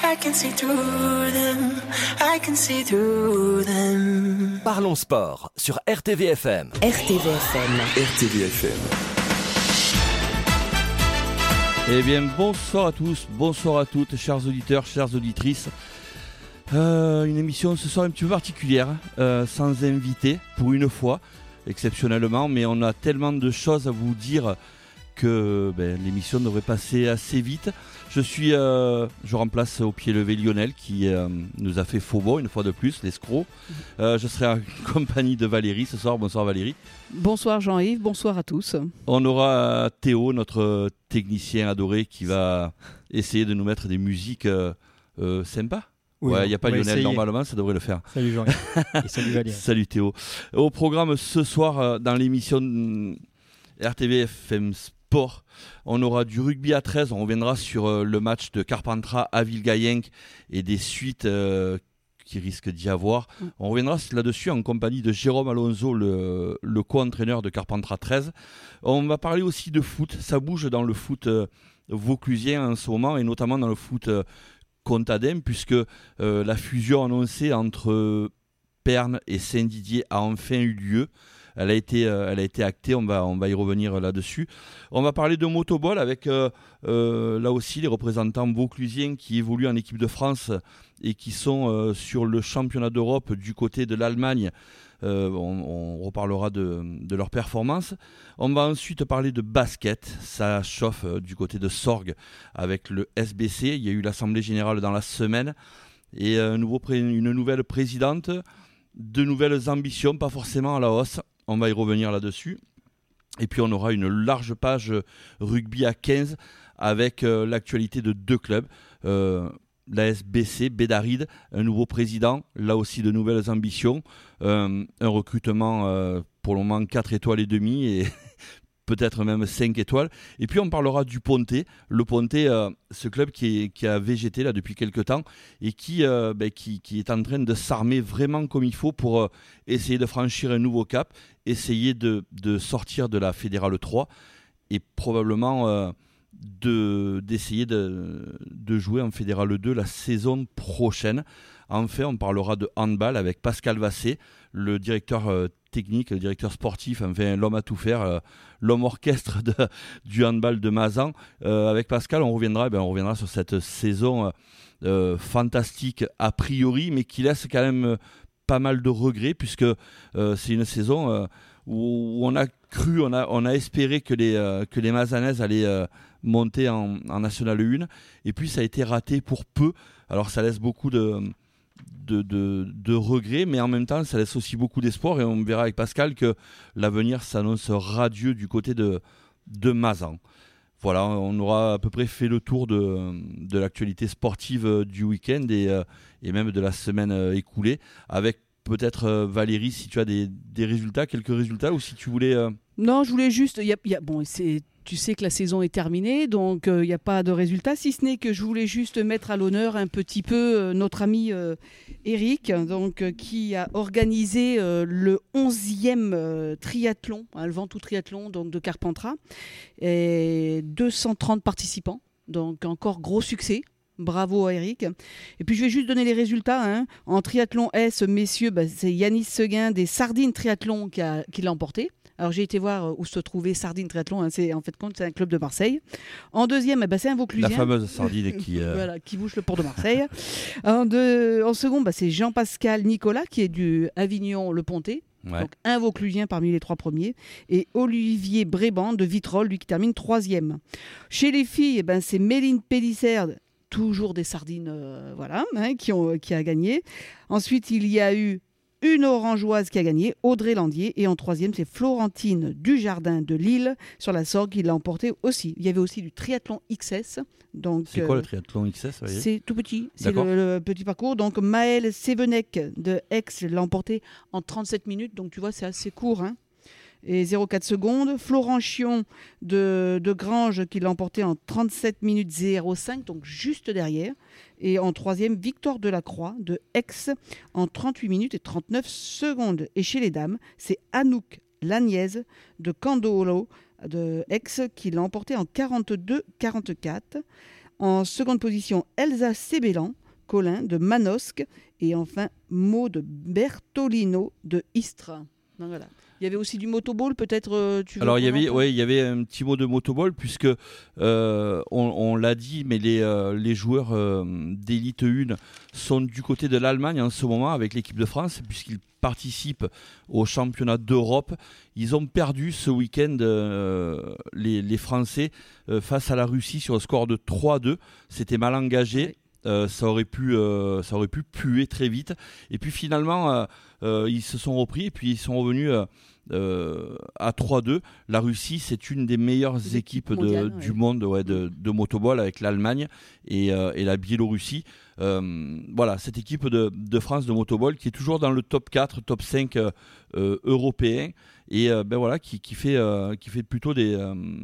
I can see through them. I can see through them. Parlons sport sur RTVFM. RTVFM. Eh bien, bonsoir à tous, bonsoir à toutes, chers auditeurs, chères auditrices. Une émission ce soir un petit peu particulière, sans invité, pour une fois, exceptionnellement, mais on a tellement de choses à vous dire que l'émission devrait passer assez vite. Je remplace au pied levé Lionel qui nous a fait faux beau une fois de plus, l'escroc. Je serai en compagnie de Valérie ce soir. Bonsoir Valérie. Bonsoir Jean-Yves, bonsoir à tous. On aura Théo, notre technicien adoré, qui va essayer de nous mettre des musiques sympas. Oui, il n'y a pas Lionel, essayer. Normalement ça devrait le faire. Salut Jean-Yves. Et salut Valérie. Salut Théo. Au programme ce soir dans l'émission RTVFM Sport, on aura du rugby à 13, on reviendra sur le match de Carpentras à Villegayenc et des suites qui risquent d'y avoir. On reviendra là-dessus en compagnie de Jérôme Alonso, le co-entraîneur de Carpentras 13. On va parler aussi de foot, ça bouge dans le foot vauclusien en ce moment et notamment dans le foot Contadin, puisque la fusion annoncée entre Pernes et Saint-Didier a enfin eu lieu. Elle a été actée, on va y revenir là-dessus. On va parler de motoball avec là aussi les représentants vauclusiens qui évoluent en équipe de France et qui sont sur le championnat d'Europe du côté de l'Allemagne. On reparlera de leur performance. On va ensuite parler de basket. Ça chauffe du côté de Sorgues avec le SBC. Il y a eu l'Assemblée Générale dans la semaine et une nouvelle présidente, de nouvelles ambitions, pas forcément à la hausse. On va y revenir là-dessus. Et puis on aura une large page rugby à 15 avec l'actualité de deux clubs. La SBC, Bédaride, un nouveau président, là aussi de nouvelles ambitions, un recrutement pour le moment 4 étoiles et demie et peut-être même 5 étoiles. Et puis on parlera du Pontet, le Pontet, ce club qui a végété là depuis quelques temps et qui est en train de s'armer vraiment comme il faut pour essayer de franchir un nouveau cap, essayer de sortir de la Fédérale 3 et probablement d'essayer de jouer en Fédérale 2 la saison prochaine. Enfin, on parlera de handball avec Pascal Vassé, le directeur technique, le directeur sportif, enfin l'homme à tout faire, l'homme orchestre du handball de Mazan. Avec Pascal, on reviendra sur cette saison fantastique a priori, mais qui laisse quand même pas mal de regrets, puisque c'est une saison où on a cru, on a espéré que les Mazanaises allaient monter en National 1, et puis ça a été raté pour peu. Alors ça laisse beaucoup de regrets, mais en même temps ça laisse aussi beaucoup d'espoir, et on verra avec Pascal que l'avenir s'annonce radieux du côté de Mazan. Voilà, on aura à peu près fait le tour de l'actualité sportive du week-end et même de la semaine écoulée, avec peut-être Valérie, si tu as des résultats, quelques résultats, ou si tu voulais... Non, je voulais juste... Tu sais que la saison est terminée, donc il n'y a pas de résultat, si ce n'est que je voulais juste mettre à l'honneur un petit peu notre ami Eric, qui a organisé le 11e triathlon, le Ventoux triathlon donc, de Carpentras, et 230 participants, donc encore gros succès. Bravo à Eric. Et puis je vais juste donner les résultats. En triathlon S, messieurs, c'est Yanis Seguin des Sardines Triathlon qui l'a emporté. Alors j'ai été voir où se trouvait Sardine Triathlon, c'est un club de Marseille. En deuxième, c'est un Vauclusien. La fameuse Sardine qui bouge le port de Marseille. En second, c'est Jean-Pascal Nicolas qui est du Avignon-Le Pontet. Ouais. Donc un Vauclusien parmi les 3 premiers. Et Olivier Bréban de Vitrolles, lui qui termine 3e. Chez les filles, c'est Méline Pélissère, toujours des Sardines, qui a gagné. Ensuite, il y a eu une Orangeoise qui a gagné, Audrey Landier. Et en 3e, c'est Florentine Dujardin de Lille sur la Sorgue qui l'a emporté aussi. Il y avait aussi du triathlon XS. Donc, c'est quoi le triathlon XS? C'est tout petit, c'est le petit parcours. Donc Maëlle Sévenec de Aix l'a emporté en 37 minutes. Donc tu vois, c'est assez court. Et 0,4 secondes. Florent Chion de Granges qui l'a emporté en 37 minutes 0,5, donc juste derrière. Et en 3e, Victor Delacroix de Aix en 38 minutes et 39 secondes. Et chez les dames, c'est Anouk Lagnaise de Candolo de Aix qui l'a emporté en 42-44. En seconde position, Elsa Sebellan, Colin de Manosque. Et enfin, Maud Bertolino de Istres. Donc, voilà. Il y avait aussi du motoball, peut-être tu veux. Alors il y avait un petit mot de motoball puisque on l'a dit, mais les joueurs d'élite 1 sont du côté de l'Allemagne en ce moment avec l'équipe de France puisqu'ils participent au championnat d'Europe. Ils ont perdu ce week-end les Français face à la Russie sur le score de 3-2. C'était mal engagé. Ça aurait pu puer très vite. Et puis finalement, ils se sont repris et puis ils sont revenus à 3-2. La Russie, c'est une des meilleures équipes du monde de motoball avec l'Allemagne et la Biélorussie. Voilà, cette équipe de France de motoball qui est toujours dans le top 4, top 5 européen et voilà, qui fait plutôt des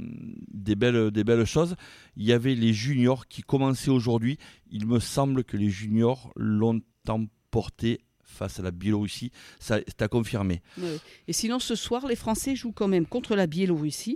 belles choses. Il y avait les juniors qui commençaient aujourd'hui. Il me semble que les juniors l'ont emporté face à la Biélorussie. Ça t'a confirmé. Ouais. Et sinon, ce soir, les Français jouent quand même contre la Biélorussie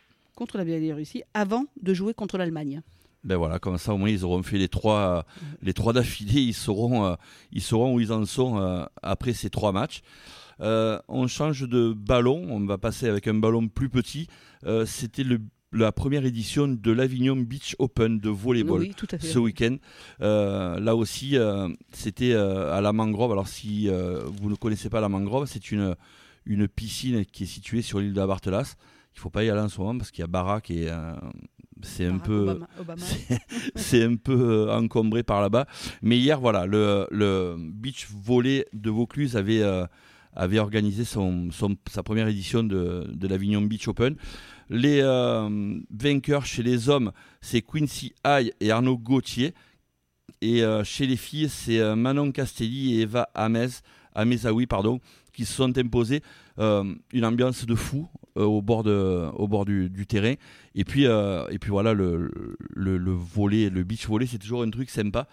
avant de jouer contre l'Allemagne. Ben voilà, comme ça au moins ils auront fait les trois d'affilée, ils sauront où ils en sont après ces 3 matchs. On change de ballon, on va passer avec un ballon plus petit. C'était la première édition de l'Avignon Beach Open de volleyball ce week-end. Là aussi, c'était à la Mangrove. Alors si vous ne connaissez pas la Mangrove, c'est une piscine qui est située sur l'île de la Barthelas. Il ne faut pas y aller en ce moment parce qu'il y a Barack et c'est un peu c'est un peu encombré par là-bas. Mais hier, voilà, le beach volley de Vaucluse avait organisé sa première édition de l'Avignon Beach Open. Les vainqueurs chez les hommes, c'est Quincy Haye et Arnaud Gauthier. Et chez les filles, c'est Manon Castelli et Eva Amezaoui, qui se sont imposés. Une ambiance de fou au bord du terrain. Et puis voilà, le volley, le beach volley, c'est toujours un truc sympa.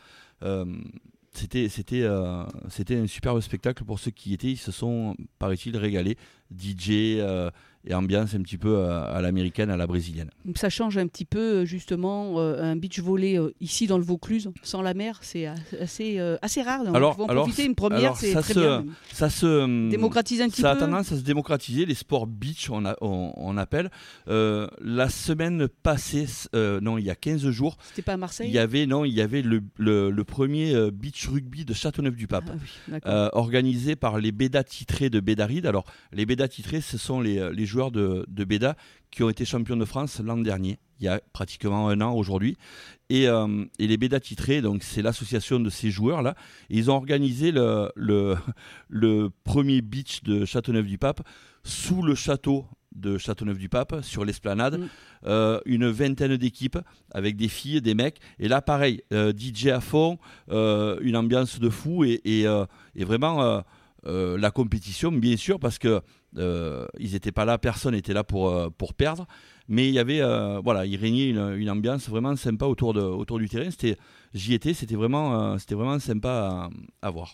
C'était un superbe spectacle pour ceux qui y étaient. Ils se sont, paraît-il, régalés. DJ et ambiance un petit peu à l'américaine, à la brésilienne. Ça change un petit peu, justement, un beach volley ici dans le Vaucluse, sans la mer, c'est assez rare. Donc on va en profiter une première, c'est très bien. Ça se démocratise un petit peu. Ça a tendance à se démocratiser, les sports beach, on appelle. La semaine passée, il y a 15 jours, c'était pas à Marseille ? Il y avait le premier beach rugby de Châteauneuf-du-Pape, organisé par les Bédas titrés de Bédaride. Alors, les Bédas titrés, ce sont les joueurs de Bédas qui ont été champions de France l'an dernier, il y a pratiquement un an aujourd'hui. Et les Bédas titrés, donc c'est l'association de ces joueurs-là. Ils ont organisé le premier beach de Châteauneuf-du-Pape sous le château de Châteauneuf-du-Pape, sur l'esplanade. Une vingtaine d'équipes avec des filles, des mecs. Et là, pareil, DJ à fond, une ambiance de fou et vraiment la compétition, bien sûr, parce que ils n'étaient pas là, personne n'était là pour perdre, mais il y avait il régnait une ambiance vraiment sympa autour du terrain. J'y étais, c'était vraiment sympa à voir.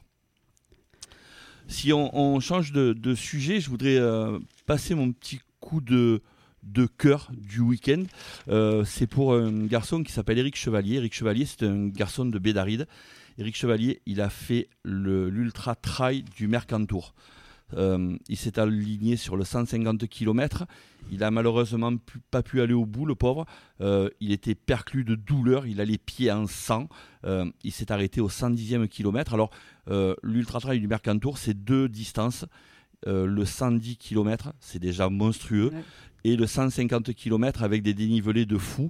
Si on change de sujet, je voudrais passer mon petit coup de cœur du week-end. C'est pour un garçon qui s'appelle Éric Chevalier. Éric Chevalier, c'est un garçon de Bédaride. Éric Chevalier, il a fait l'ultra trail du Mercantour. Il s'est aligné sur le 150 km. Il a malheureusement pas pu aller au bout, le pauvre. Il était perclus de douleur. Il a les pieds en sang. Il s'est arrêté au 110e kilomètre. Alors, l'ultra trail du Mercantour, c'est 2 distances. Le 110 km, c'est déjà monstrueux. Ouais. Et le 150 km avec des dénivelés de fou.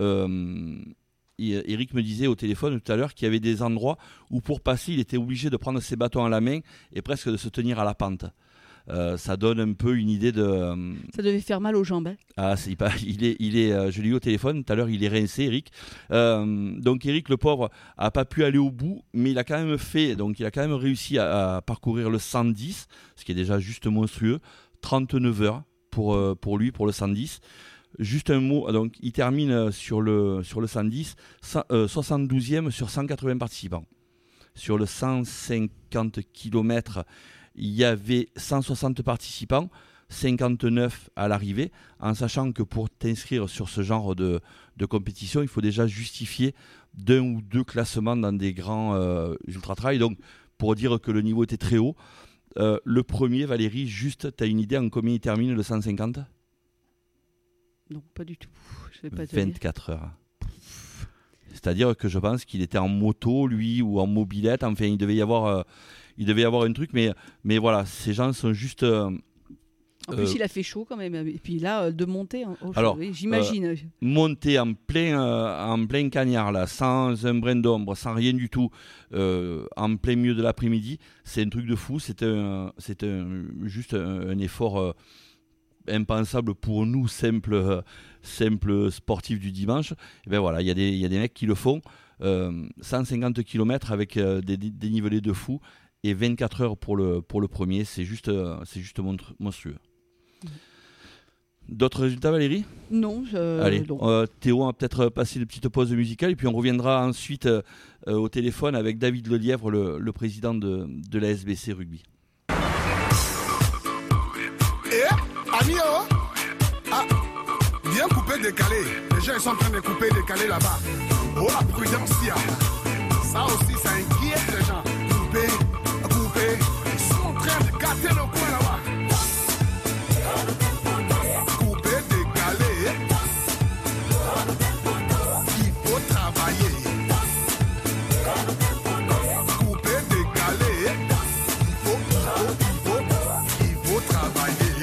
Eric me disait au téléphone tout à l'heure qu'il y avait des endroits où pour passer il était obligé de prendre ses bâtons à la main et presque de se tenir à la pente. Ça donne un peu une idée de... Ça devait faire mal aux jambes. Hein. Ah, je l'ai eu au téléphone tout à l'heure, il est rincé, Eric. Donc Eric, le pauvre, a pas pu aller au bout, mais il a quand même réussi à parcourir le 110, ce qui est déjà juste monstrueux. 39 heures pour lui, pour le 110. Juste un mot, donc il termine sur le 110, 72e sur 180 participants. Sur le 150 km, il y avait 160 participants. 59 à l'arrivée, en sachant que pour t'inscrire sur ce genre de compétition, il faut déjà justifier d'un ou deux classements dans des grands ultra-trail. Donc, pour dire que le niveau était très haut, le premier, Valérie, juste, tu as une idée en combien il termine le 150 ? Non, pas du tout. Je vais pas te 24 heures. C'est-à-dire que je pense qu'il était en moto, lui, ou en mobilette. Enfin, il devait y avoir un truc, mais voilà, ces gens sont juste... En plus, il a fait chaud quand même. Et puis là, de monter au chaud, Alors, oui, j'imagine. Monter en plein cagnard, là, sans un brin d'ombre, sans rien du tout, en plein milieu de l'après-midi, c'est un truc de fou. C'était juste un effort impensable pour nous, simples sportifs du dimanche. Et ben voilà, il y a des mecs qui le font. 150 km avec des dénivelés de fou et 24 heures pour le premier, c'est juste monstrueux. D'autres résultats, Valérie ? Non. Allez, non. Théo, on va peut-être passer une petite pause musicale et puis on reviendra ensuite au téléphone avec David Lelièvre, le président de la SBC Rugby. Ami, bien coupé, décalé. Les gens ils sont en train de couper, décaler là-bas. Oh, la prudence, ça aussi, ça inquiète les gens. Couper, ils sont en train de gâter le coin là-bas. Couper, décaler. Il faut travailler. Couper, décaler. Il faut travailler.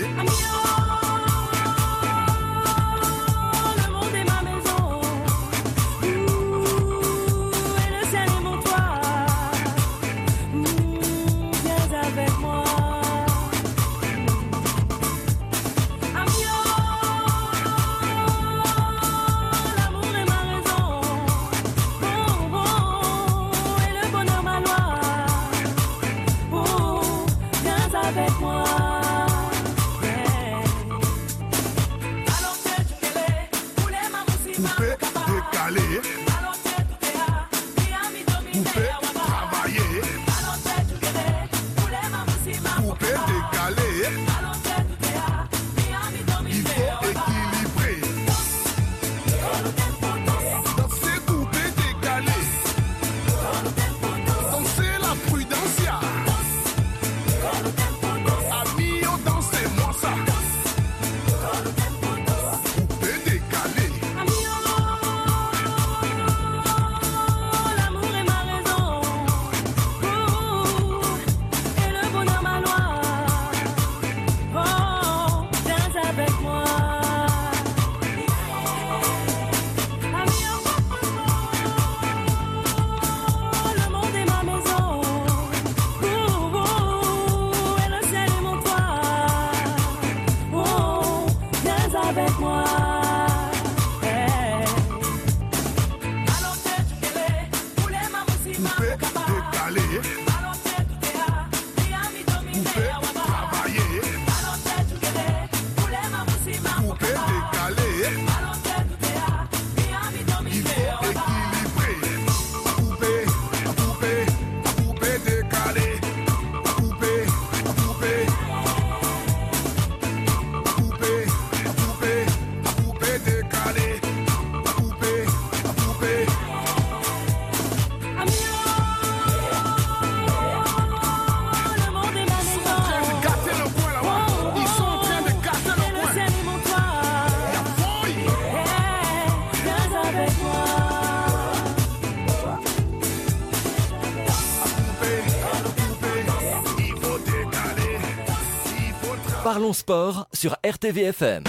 Parlons sport sur RTVFM.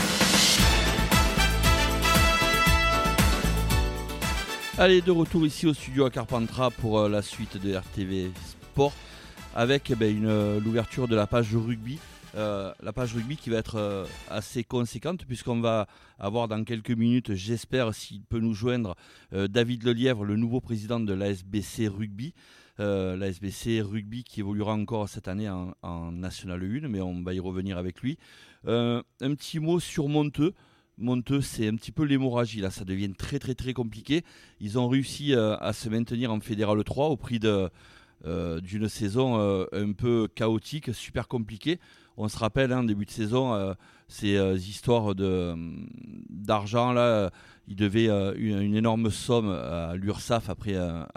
Allez, de retour ici au studio à Carpentras pour la suite de RTV Sport avec l'ouverture de la page rugby. La page rugby qui va être assez conséquente puisqu'on va avoir dans quelques minutes, j'espère s'il peut nous joindre, David Lelièvre, le nouveau président de l'ASBC Rugby. L'ASBC Rugby qui évoluera encore cette année en National 1, mais on va y revenir avec lui. Un petit mot sur Monteux. Monteux, c'est un petit peu l'hémorragie, là, ça devient très très très compliqué. Ils ont réussi à se maintenir en Fédéral 3 au prix d'une saison un peu chaotique, super compliquée. on se rappelle, début de saison, ces histoires d'argent là, il devait une énorme somme à l'URSSAF après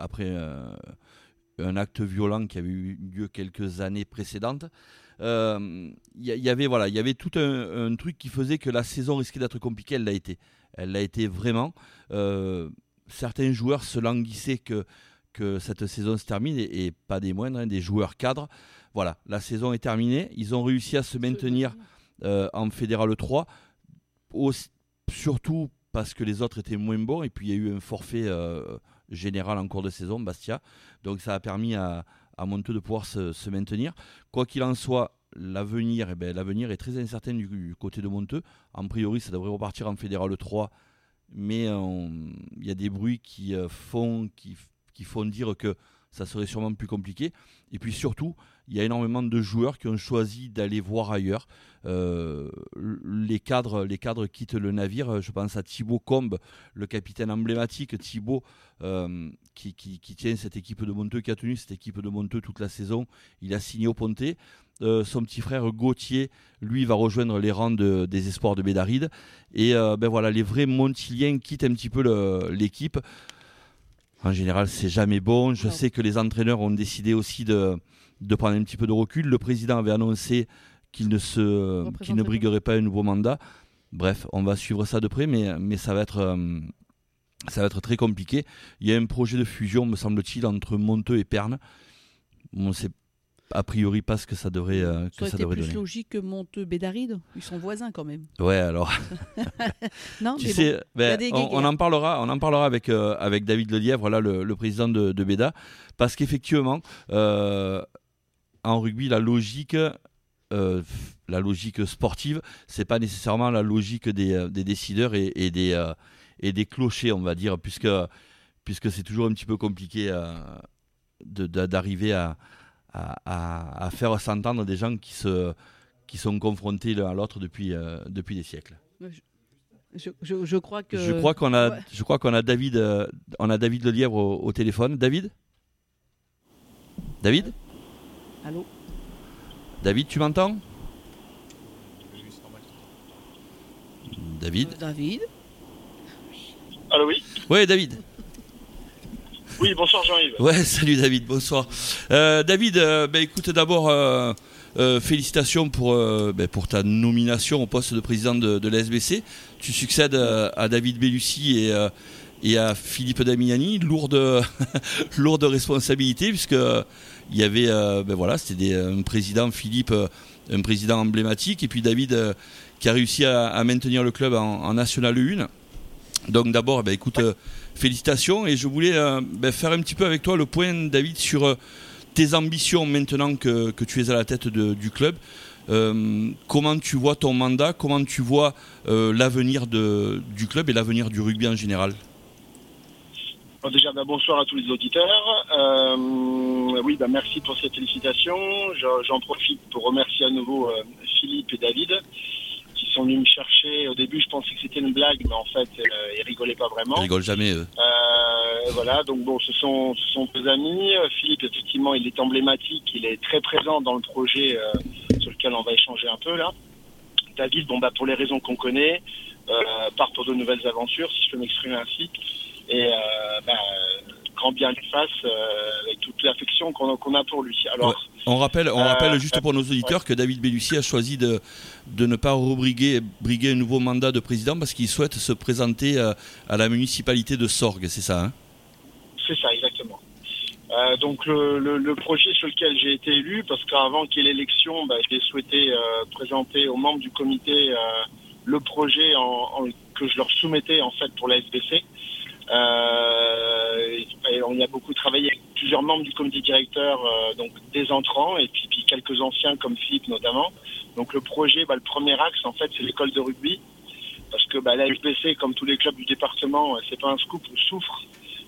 un acte violent qui avait eu lieu quelques années précédentes. Il y avait tout un truc qui faisait que la saison risquait d'être compliquée. Elle l'a été vraiment. Certains joueurs se languissaient que cette saison se termine, et pas des moindres, des joueurs cadres. Voilà, la saison est terminée. Ils ont réussi à se maintenir en Fédéral 3, surtout parce que les autres étaient moins bons, et puis il y a eu un forfait général en cours de saison, Bastia. Donc ça a permis à Monteux de pouvoir se maintenir. Quoi qu'il en soit, l'avenir est très incertain du côté de Monteux. En priori, ça devrait repartir en Fédéral 3, mais il y a des bruits qui font dire que ça serait sûrement plus compliqué. Et puis surtout, il y a énormément de joueurs qui ont choisi d'aller voir ailleurs. Les cadres quittent le navire. Je pense à Thibaut Combe, le capitaine emblématique. Thibaut qui tient cette équipe de Monteux, qui a tenu cette équipe de Monteux toute la saison. Il a signé au Pontet. Son petit frère Gauthier, lui, va rejoindre les rangs des espoirs de Bédaride. Et les vrais Montiliens quittent un petit peu l'équipe. En général, c'est jamais bon. Je sais que les entraîneurs ont décidé aussi de prendre un petit peu de recul. Le président avait annoncé qu'il ne briguerait pas un nouveau mandat. Bref, on va suivre ça de près, mais ça va être très compliqué. Il y a un projet de fusion, me semble-t-il, entre Monteux et Pernes. On ne sait a priori pas ce que ça devrait donner. Ça aurait été plus logique que Monteux-Bédaride. Ils sont voisins quand même. Ouais, alors. Non, tu sais, on en parlera avec David Lelièvre, là, le président de Béda, parce qu'effectivement, en rugby, la logique sportive, c'est pas nécessairement la logique des décideurs et des clochers, on va dire, puisque c'est toujours un petit peu compliqué d'arriver à faire s'entendre des gens qui sont confrontés l'un à l'autre depuis des siècles. Je crois que. Je crois qu'on a David Lelièvre au téléphone. David. Allô. David, tu m'entends? David. Allô, oui. Ouais, David. Oui, bonsoir Jean-Yves. Ouais, salut David, bonsoir. David, écoute, d'abord, félicitations pour ta nomination au poste de président de la SBC. Tu succèdes à David Bellussi et à Philippe Damiani, lourde responsabilité, puisque il y avait, c'était un président, Philippe, un président emblématique, et puis David qui a réussi à maintenir le club en National 1. Donc d'abord, écoute, félicitations, et je voulais faire un petit peu avec toi le point, David, sur tes ambitions maintenant que tu es à la tête du club. Comment tu vois ton mandat, comment tu vois l'avenir du club et l'avenir du rugby en général? Déjà, bonsoir à tous les auditeurs. Merci pour cette félicitation. J'en profite pour remercier à nouveau Philippe et David, qui sont venus me chercher. Au début, je pensais que c'était une blague, mais en fait, ils rigolaient pas vraiment. Ils rigolent jamais, eux. Ce sont deux amis. Philippe, effectivement, il est emblématique. Il est très présent dans le projet sur lequel on va échanger un peu là. David, pour les raisons qu'on connaît, part pour de nouvelles aventures, si je peux m'exprimer ainsi. Et grand bien lui fasse, avec toute l'affection qu'on a pour lui. Alors, on rappelle juste pour nos auditeurs que David Bellussi a choisi de ne pas briguer un nouveau mandat de président parce qu'il souhaite se présenter à la municipalité de Sorgues, c'est ça, hein? C'est ça, exactement. Donc le projet sur lequel j'ai été élu, parce qu'avant qu'il y ait l'élection, j'ai souhaité présenter aux membres du comité le projet que je leur soumettais en fait pour la SBC. On y a beaucoup travaillé avec plusieurs membres du comité directeur, donc des entrants et puis quelques anciens comme Philippe notamment. Donc le projet, le premier axe en fait, c'est l'école de rugby, parce que la SBC, comme tous les clubs du département, c'est pas un scoop, souffre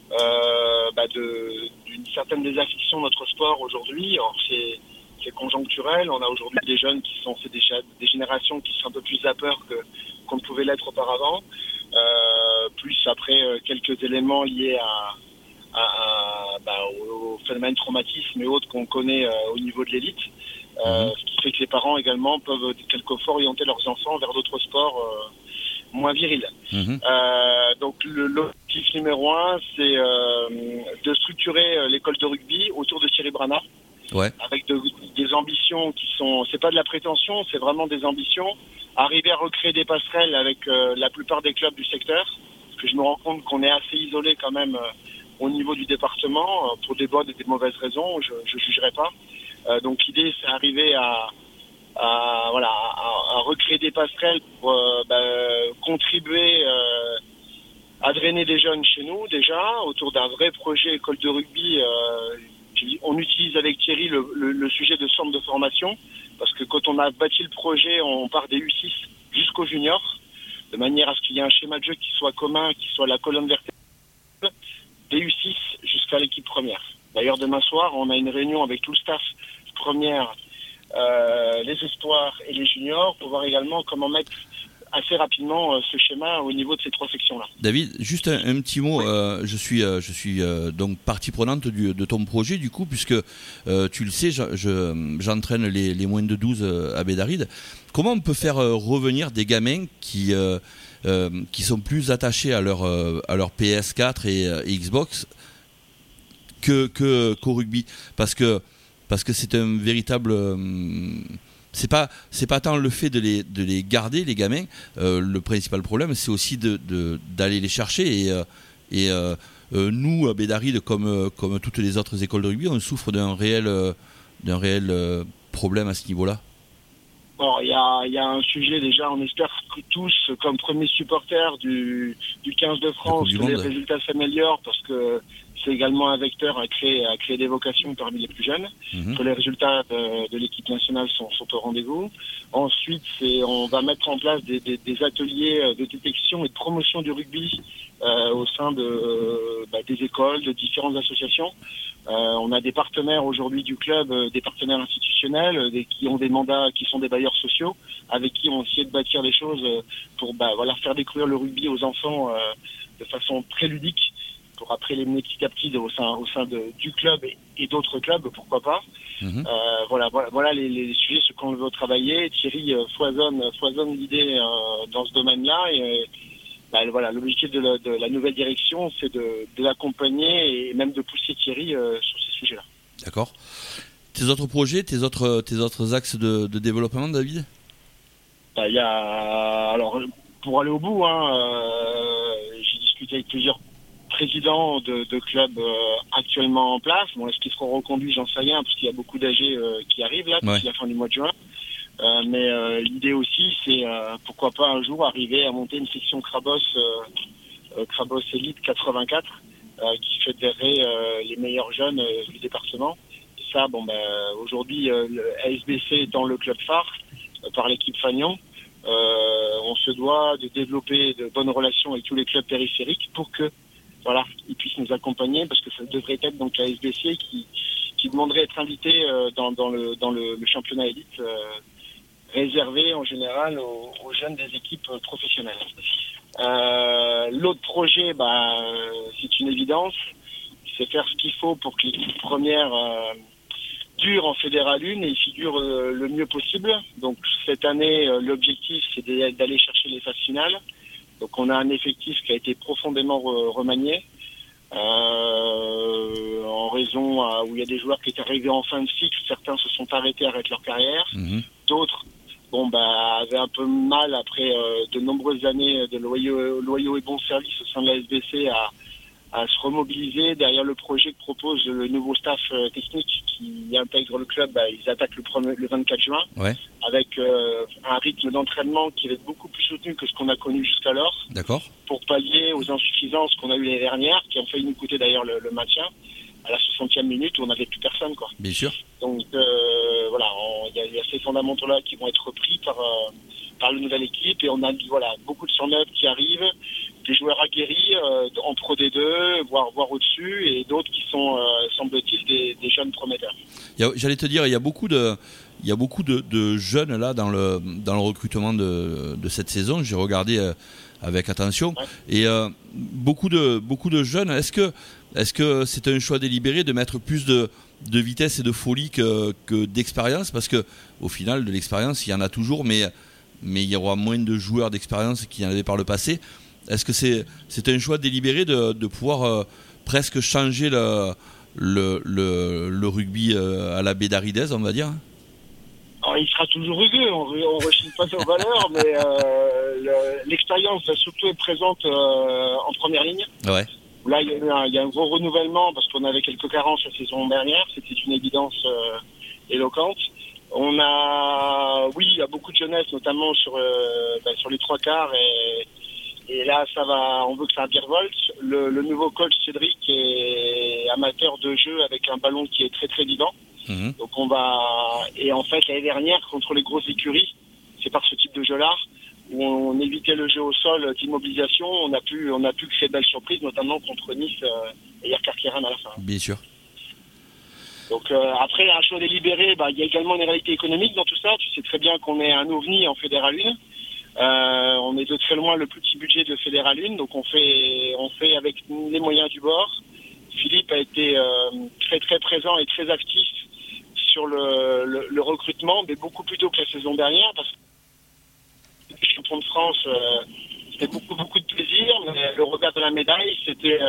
d'une certaine désaffection de notre sport aujourd'hui. Alors c'est conjoncturel. On a aujourd'hui des jeunes c'est des générations qui sont un peu plus zappeurs qu'on ne pouvait l'être auparavant. Plus après quelques éléments liés au phénomène traumatisme et autres qu'on connaît au niveau de l'élite. Ce qui fait que les parents également peuvent quelquefois orienter leurs enfants vers d'autres sports moins virils. Donc l'objectif numéro 1, c'est de structurer l'école de rugby autour de Thierry Brana, avec des ambitions qui sont, c'est pas de la prétention, c'est vraiment des ambitions, arriver à recréer des passerelles avec la plupart des clubs du secteur, parce que je me rends compte qu'on est assez isolé quand même au niveau du département, pour des bonnes et des mauvaises raisons, je jugerai pas. Donc l'idée, c'est arriver à recréer des passerelles pour contribuer à drainer des jeunes chez nous déjà autour d'un vrai projet école de rugby. On utilise avec Thierry le sujet de centre de formation, parce que quand on a bâti le projet, on part des U6 jusqu'aux juniors, de manière à ce qu'il y ait un schéma de jeu qui soit commun, qui soit la colonne vertébrale, des U6 jusqu'à l'équipe première. D'ailleurs, demain soir, on a une réunion avec tout le staff première, les espoirs et les juniors, pour voir également comment mettre assez rapidement ce schéma au niveau de ces 3 sections-là. David, juste un petit mot. Je suis donc partie prenante de ton projet, du coup, puisque tu le sais, j'entraîne les moins de 12 à Bédaride. Comment on peut faire revenir des gamins qui sont plus attachés à leur PS4 et Xbox qu'au rugby, parce que c'est un véritable c'est pas tant le fait de les garder, les gamins. Le principal problème, c'est aussi d'aller les chercher, et nous à Bédaride, comme toutes les autres écoles de rugby, on souffre d'un réel problème à ce niveau-là. Bon, il y a un sujet déjà, on espère que tous, comme premiers supporters du 15 de France, que les résultats s'améliorent, parce que c'est également un vecteur à créer des vocations parmi les plus jeunes, que les résultats de l'équipe nationale sont au rendez-vous. Ensuite, on va mettre en place des ateliers de détection et de promotion du rugby au sein des écoles, de différentes associations. On a des partenaires aujourd'hui du club, des partenaires institutionnels, qui ont des mandats, qui sont des bailleurs sociaux, avec qui on essaie de bâtir des choses pour faire découvrir le rugby aux enfants de façon très ludique, pour après les mener petit à petit au sein du club et d'autres clubs, pourquoi pas. Voilà les sujets sur qu'on veut travailler. Thierry foisonne l'idée dans ce domaine-là, et l'objectif de la nouvelle direction, c'est de l'accompagner et même de pousser Thierry sur ces sujets-là. D'accord. Tes autres projets, tes autres axes de développement, David ? Il y a, alors, pour aller au bout, j'ai discuté avec plusieurs présidents de clubs actuellement en place. Bon, est-ce qu'ils seront reconduits, j'en sais rien, parce qu'il y a beaucoup d'AG qui arrivent là, d'ici la fin du mois de juin. Mais l'idée aussi, c'est pourquoi pas un jour arriver à monter une section Krabos Elite 84 qui fédérerait les meilleurs jeunes du département. Et ça, aujourd'hui, le ASBC étant le club phare par l'équipe Fagnon, on se doit de développer de bonnes relations avec tous les clubs périphériques pour que ils puissent nous accompagner, parce que ça devrait être donc la SBC qui demanderait à être invité dans le championnat élite réservé en général aux jeunes des équipes professionnelles. L'autre projet, c'est une évidence, c'est faire ce qu'il faut pour que l'équipe première dure en Fédéral 1 et figure le mieux possible. Donc cette année, l'objectif, c'est d'aller chercher les phases finales. Donc on a un effectif qui a été profondément remanié en raison où il y a des joueurs qui étaient arrivés en fin de cycle. Certains se sont arrêtés leur carrière. D'autres avaient un peu mal après de nombreuses années de loyaux et bons services au sein de la SBC à se remobiliser derrière le projet que propose le nouveau staff technique qui intègre le club. Ils attaquent le 24 juin avec un rythme d'entraînement qui va être beaucoup plus soutenu que ce qu'on a connu jusqu'alors. D'accord. Pour pallier aux insuffisances qu'on a eues l'année dernière, qui ont failli nous coûter d'ailleurs le maintien à la 60e minute où on n'avait plus personne, quoi. Bien sûr. Donc il y a ces fondamentaux-là qui vont être repris par la nouvelle équipe, et on a beaucoup de 109 qui arrivent, des joueurs aguerris en Pro D2, voire au-dessus, et d'autres qui sont, semble-t-il, des jeunes prometteurs. J'allais te dire, il y a beaucoup de jeunes là dans le recrutement de cette saison. J'ai regardé avec attention, et beaucoup de jeunes. Est-ce que c'est un choix délibéré de mettre plus de de vitesse et de folie que d'expérience, parce que au final de l'expérience il y en a toujours, mais il y aura moins de joueurs d'expérience qu'il y en avait par le passé. Est-ce que c'est un choix délibéré de pouvoir presque changer le rugby à la Bédaridaise, on va dire? Alors, il sera toujours rugueux, on ne rechigne pas aux valeurs, mais l'expérience va surtout être présente en première ligne. Ouais. Là, il y a un gros renouvellement parce qu'on avait quelques carences la saison dernière, c'était une évidence éloquente. Il y a beaucoup de jeunesse, notamment sur les trois quarts, et là, on veut que ça virevolte. Le nouveau coach Cédric est amateur de jeu avec un ballon qui est très très vivant. Mmh. Donc et en fait l'année dernière contre les grosses écuries, c'est par ce type de jeu-là où on évitait le jeu au sol d'immobilisation, on a pu créer de belles surprises, notamment contre Nice et Carqueiranne à la fin. Bien sûr. Donc après un choix délibéré, il y a également une réalité économique dans tout ça. Tu sais très bien qu'on est un ovni en Fédéral 1. On est de très loin le plus petit budget de Fédéral 1, donc on fait avec les moyens du bord. Philippe a été très très présent et très actif sur le recrutement, mais beaucoup plus tôt que la saison dernière, parce que le champion de France, c'était beaucoup de plaisir, mais le regard de la médaille, c'était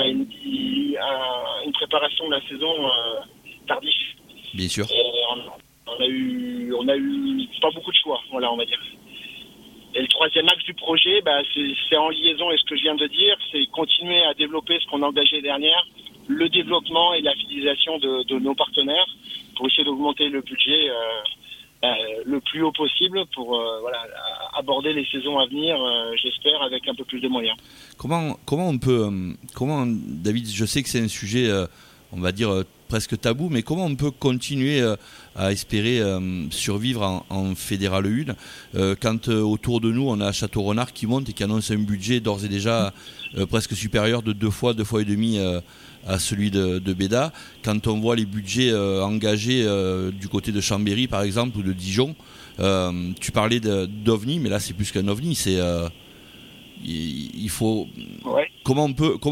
une préparation de la saison tardive. Bien sûr. Et on a eu pas beaucoup de choix, voilà, on va dire. Et le troisième axe du projet, c'est en liaison avec ce que je viens de dire, c'est continuer à développer ce qu'on a engagé dernière, le développement et la fidélisation de nos partenaires pour essayer d'augmenter le budget le plus haut possible pour aborder les saisons à venir, j'espère, avec un peu plus de moyens. Comment David, je sais que c'est un sujet, on va dire, presque tabou, mais comment on peut continuer à espérer survivre en Fédéral 1 quand autour de nous on a Château-Renard qui monte et qui annonce un budget d'ores et déjà presque supérieur de deux fois et demi à celui de Béda, quand on voit les budgets engagés du côté de Chambéry par exemple ou de Dijon. Tu parlais d'OVNI, mais là c'est plus qu'un OVNI, c'est il faut comment on peut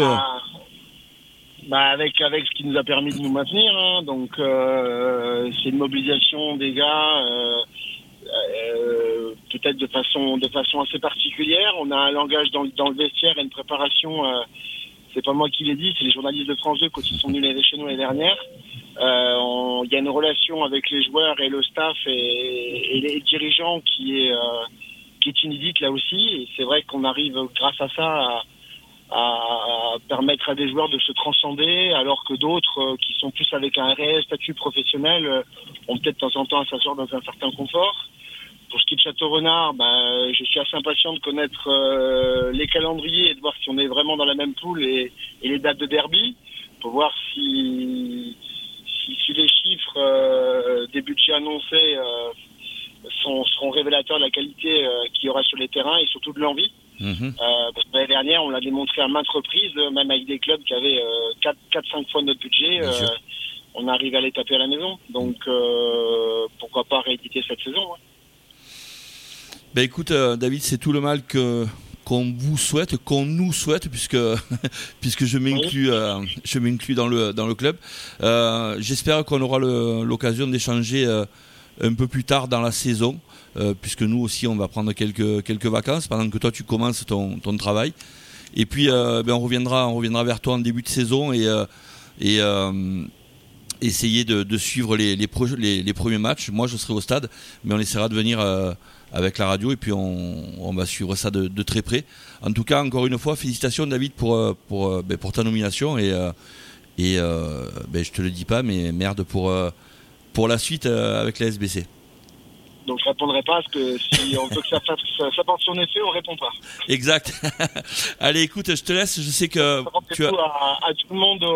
avec ce qui nous a permis de nous maintenir, hein. Donc c'est une mobilisation des gars peut-être de façon assez particulière. On a un langage dans le vestiaire et une préparation, c'est pas moi qui l'ai dit, c'est les journalistes de France 2 quand ils sont venus chez nous l'année dernière. Il y a une relation avec les joueurs et le staff et les dirigeants qui est inédite là aussi, et c'est vrai qu'on arrive grâce à ça à permettre à des joueurs de se transcender, alors que d'autres qui sont plus avec un réel statut professionnel ont peut-être de temps en temps à s'asseoir dans un certain confort. Pour ce qui est de Château-Renard, je suis assez impatient de connaître les calendriers et de voir si on est vraiment dans la même poule et les dates de derby, pour voir si les chiffres des budgets annoncés seront révélateurs de la qualité qu'il y aura sur les terrains et surtout de l'envie. Parce que l'année dernière, on l'a démontré à maintes reprises, même avec des clubs qui avaient 4-5 fois notre budget, on arrive à les taper à la maison. Donc pourquoi pas rééditer cette saison, hein. Écoute, David, c'est tout le mal qu'on vous souhaite, qu'on nous souhaite, puisque je m'inclus dans le club. J'espère qu'on aura l'occasion d'échanger un peu plus tard dans la saison, puisque nous aussi on va prendre quelques vacances pendant que toi tu commences ton travail. Et puis on reviendra vers toi en début de saison et essayer de suivre les premiers matchs. Moi je serai au stade, mais on essaiera de venir avec la radio et puis on va suivre ça de très près. En tout cas, encore une fois, félicitations David pour ta nomination et je te le dis pas, mais merde pour la suite avec la SBC. Donc je répondrai pas parce que si on veut que ça porte son effet, on répond pas. Exact. Allez, écoute, je te laisse. Je sais que tu as à tout le monde,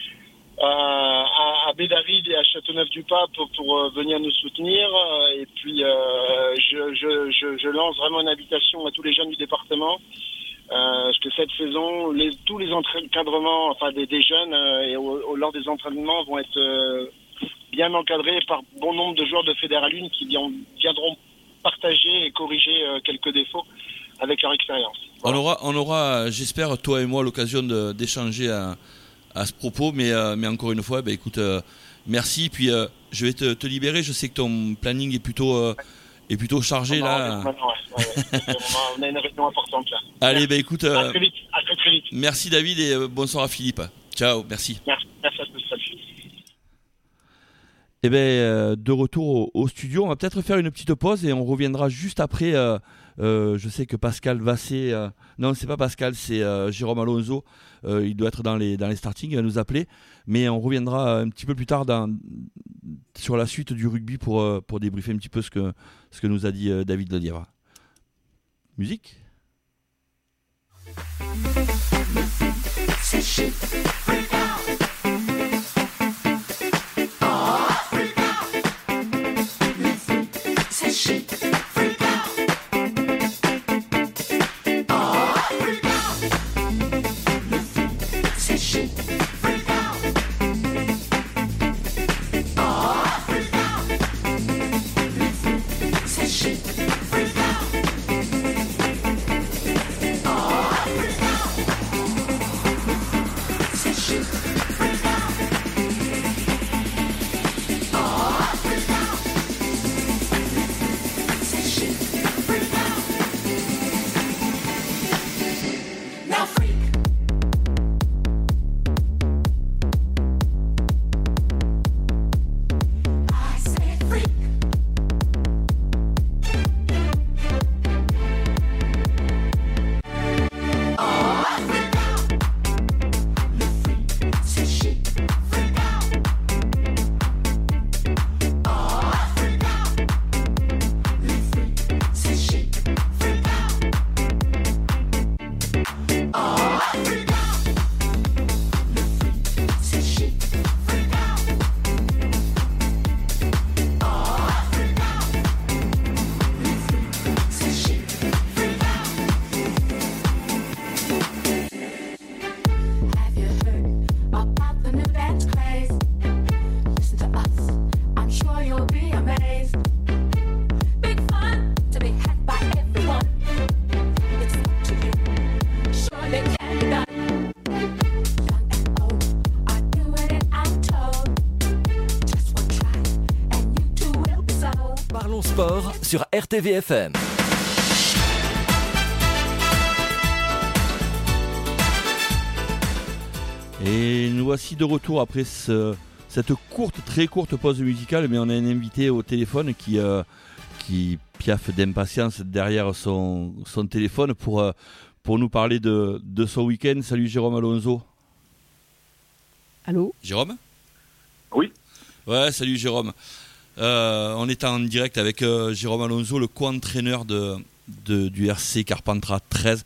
à Bédaride et à Châteauneuf-du-Pape pour venir nous soutenir. Et puis je lance vraiment une invitation à tous les jeunes du département. Parce que cette saison, tous les encadrements, enfin des jeunes lors des entraînements vont être bien encadrés par bon nombre de joueurs de Fédéral 1 qui viendront partager et corriger quelques défauts avec leur expérience. Voilà. On aura, j'espère, toi et moi, l'occasion d'échanger à à ce propos, mais encore une fois, écoute, merci. Puis je vais te libérer. Je sais que ton planning est plutôt chargé là. On a une réunion importante là. Allez, écoute. À très vite. Très vite. Merci David et bonsoir à Philippe. Ciao, merci. Merci à tous. Salut. De retour au studio, on va peut-être faire une petite pause et on reviendra juste après. Je sais que Pascal Vassé, non c'est pas Pascal, c'est Jérôme Alonso, il doit être dans les startings, il va nous appeler, mais on reviendra un petit peu plus tard sur la suite du rugby pour débriefer un petit peu ce que nous a dit David Lelièvre. Musique. Sur RTVFM. Et nous voici de retour après cette très courte pause musicale, mais on a un invité au téléphone qui piaffe d'impatience derrière son téléphone pour nous parler de son week-end. Salut Jérôme Alonso. Allô Jérôme ? Oui. Ouais, salut Jérôme. On est en direct avec Jérôme Alonso, le co-entraîneur du RCC Carpentras 13.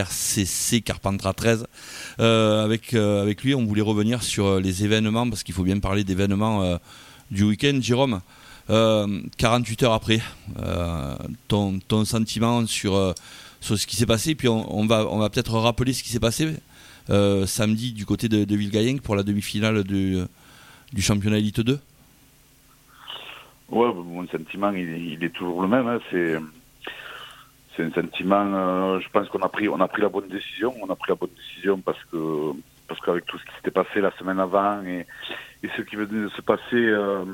Avec lui, on voulait revenir sur les événements, parce qu'il faut bien parler d'événements du week-end. Jérôme, 48 heures après, ton sentiment sur ce qui s'est passé, puis on va peut-être rappeler ce qui s'est passé samedi du côté de Villegayenc pour la demi-finale du championnat Elite 2. Ouais, mon sentiment, il est toujours le même. Hein. C'est un sentiment. Je pense qu'on a pris la bonne décision. On a pris la bonne décision parce qu'avec tout ce qui s'était passé la semaine avant et ce qui venait de se passer,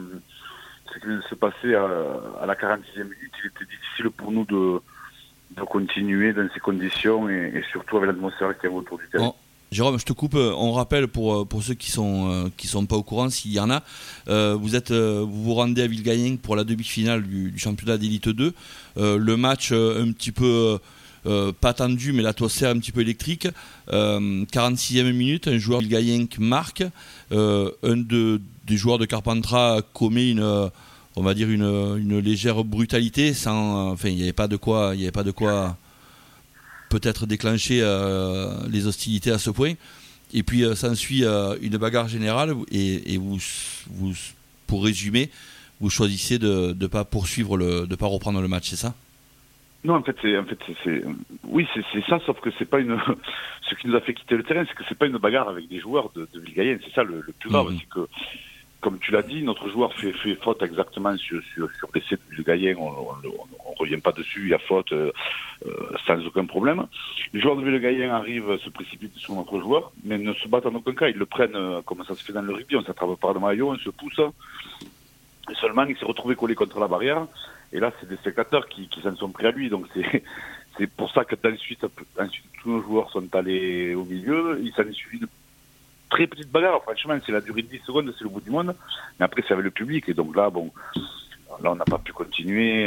à la 46e minute, il était difficile pour nous de continuer dans ces conditions et surtout avec l'atmosphère qu'il y avait autour du terrain. Bon. Jérôme, je te coupe. On rappelle pour ceux qui sont pas au courant, s'il y en a, vous vous rendez à Villegayenc pour la demi-finale du championnat d'élite 2. Le match un petit peu pas tendu, mais l'atmosphère un petit peu électrique. 46e minute, un joueur de Villegayenc marque. Un des joueurs de Carpentras commet une légère brutalité. Il n'y avait pas de quoi peut-être déclencher les hostilités à ce point. Et puis s'ensuit une bagarre générale et vous, pour résumer, vous choisissez de ne pas poursuivre, de ne pas reprendre le match, c'est ça ? Non, en fait, c'est ça, sauf que c'est pas ce qui nous a fait quitter le terrain, c'est que c'est pas une bagarre avec des joueurs de Villegayenc. C'est ça le plus grave, c'est que comme tu l'as dit, notre joueur fait faute exactement sur l'essai de Villegayen. On ne revient pas dessus, il y a faute sans aucun problème. Les joueurs de Villegayen arrivent, se précipitent sur notre joueur, mais ne se battent en aucun cas. Ils le prennent comme ça se fait dans le rugby, on s'attrape par le maillot, on se pousse. Et seulement, il s'est retrouvé collé contre la barrière. Et là, c'est des spectateurs qui s'en sont pris à lui. Donc c'est pour ça que ensuite tous nos joueurs sont allés au milieu. Il s'en est suivi de très petite bagarre, franchement, c'est la durée de 10 secondes, c'est le bout du monde. Mais après, c'est avec le public. Et donc là, on n'a pas pu continuer.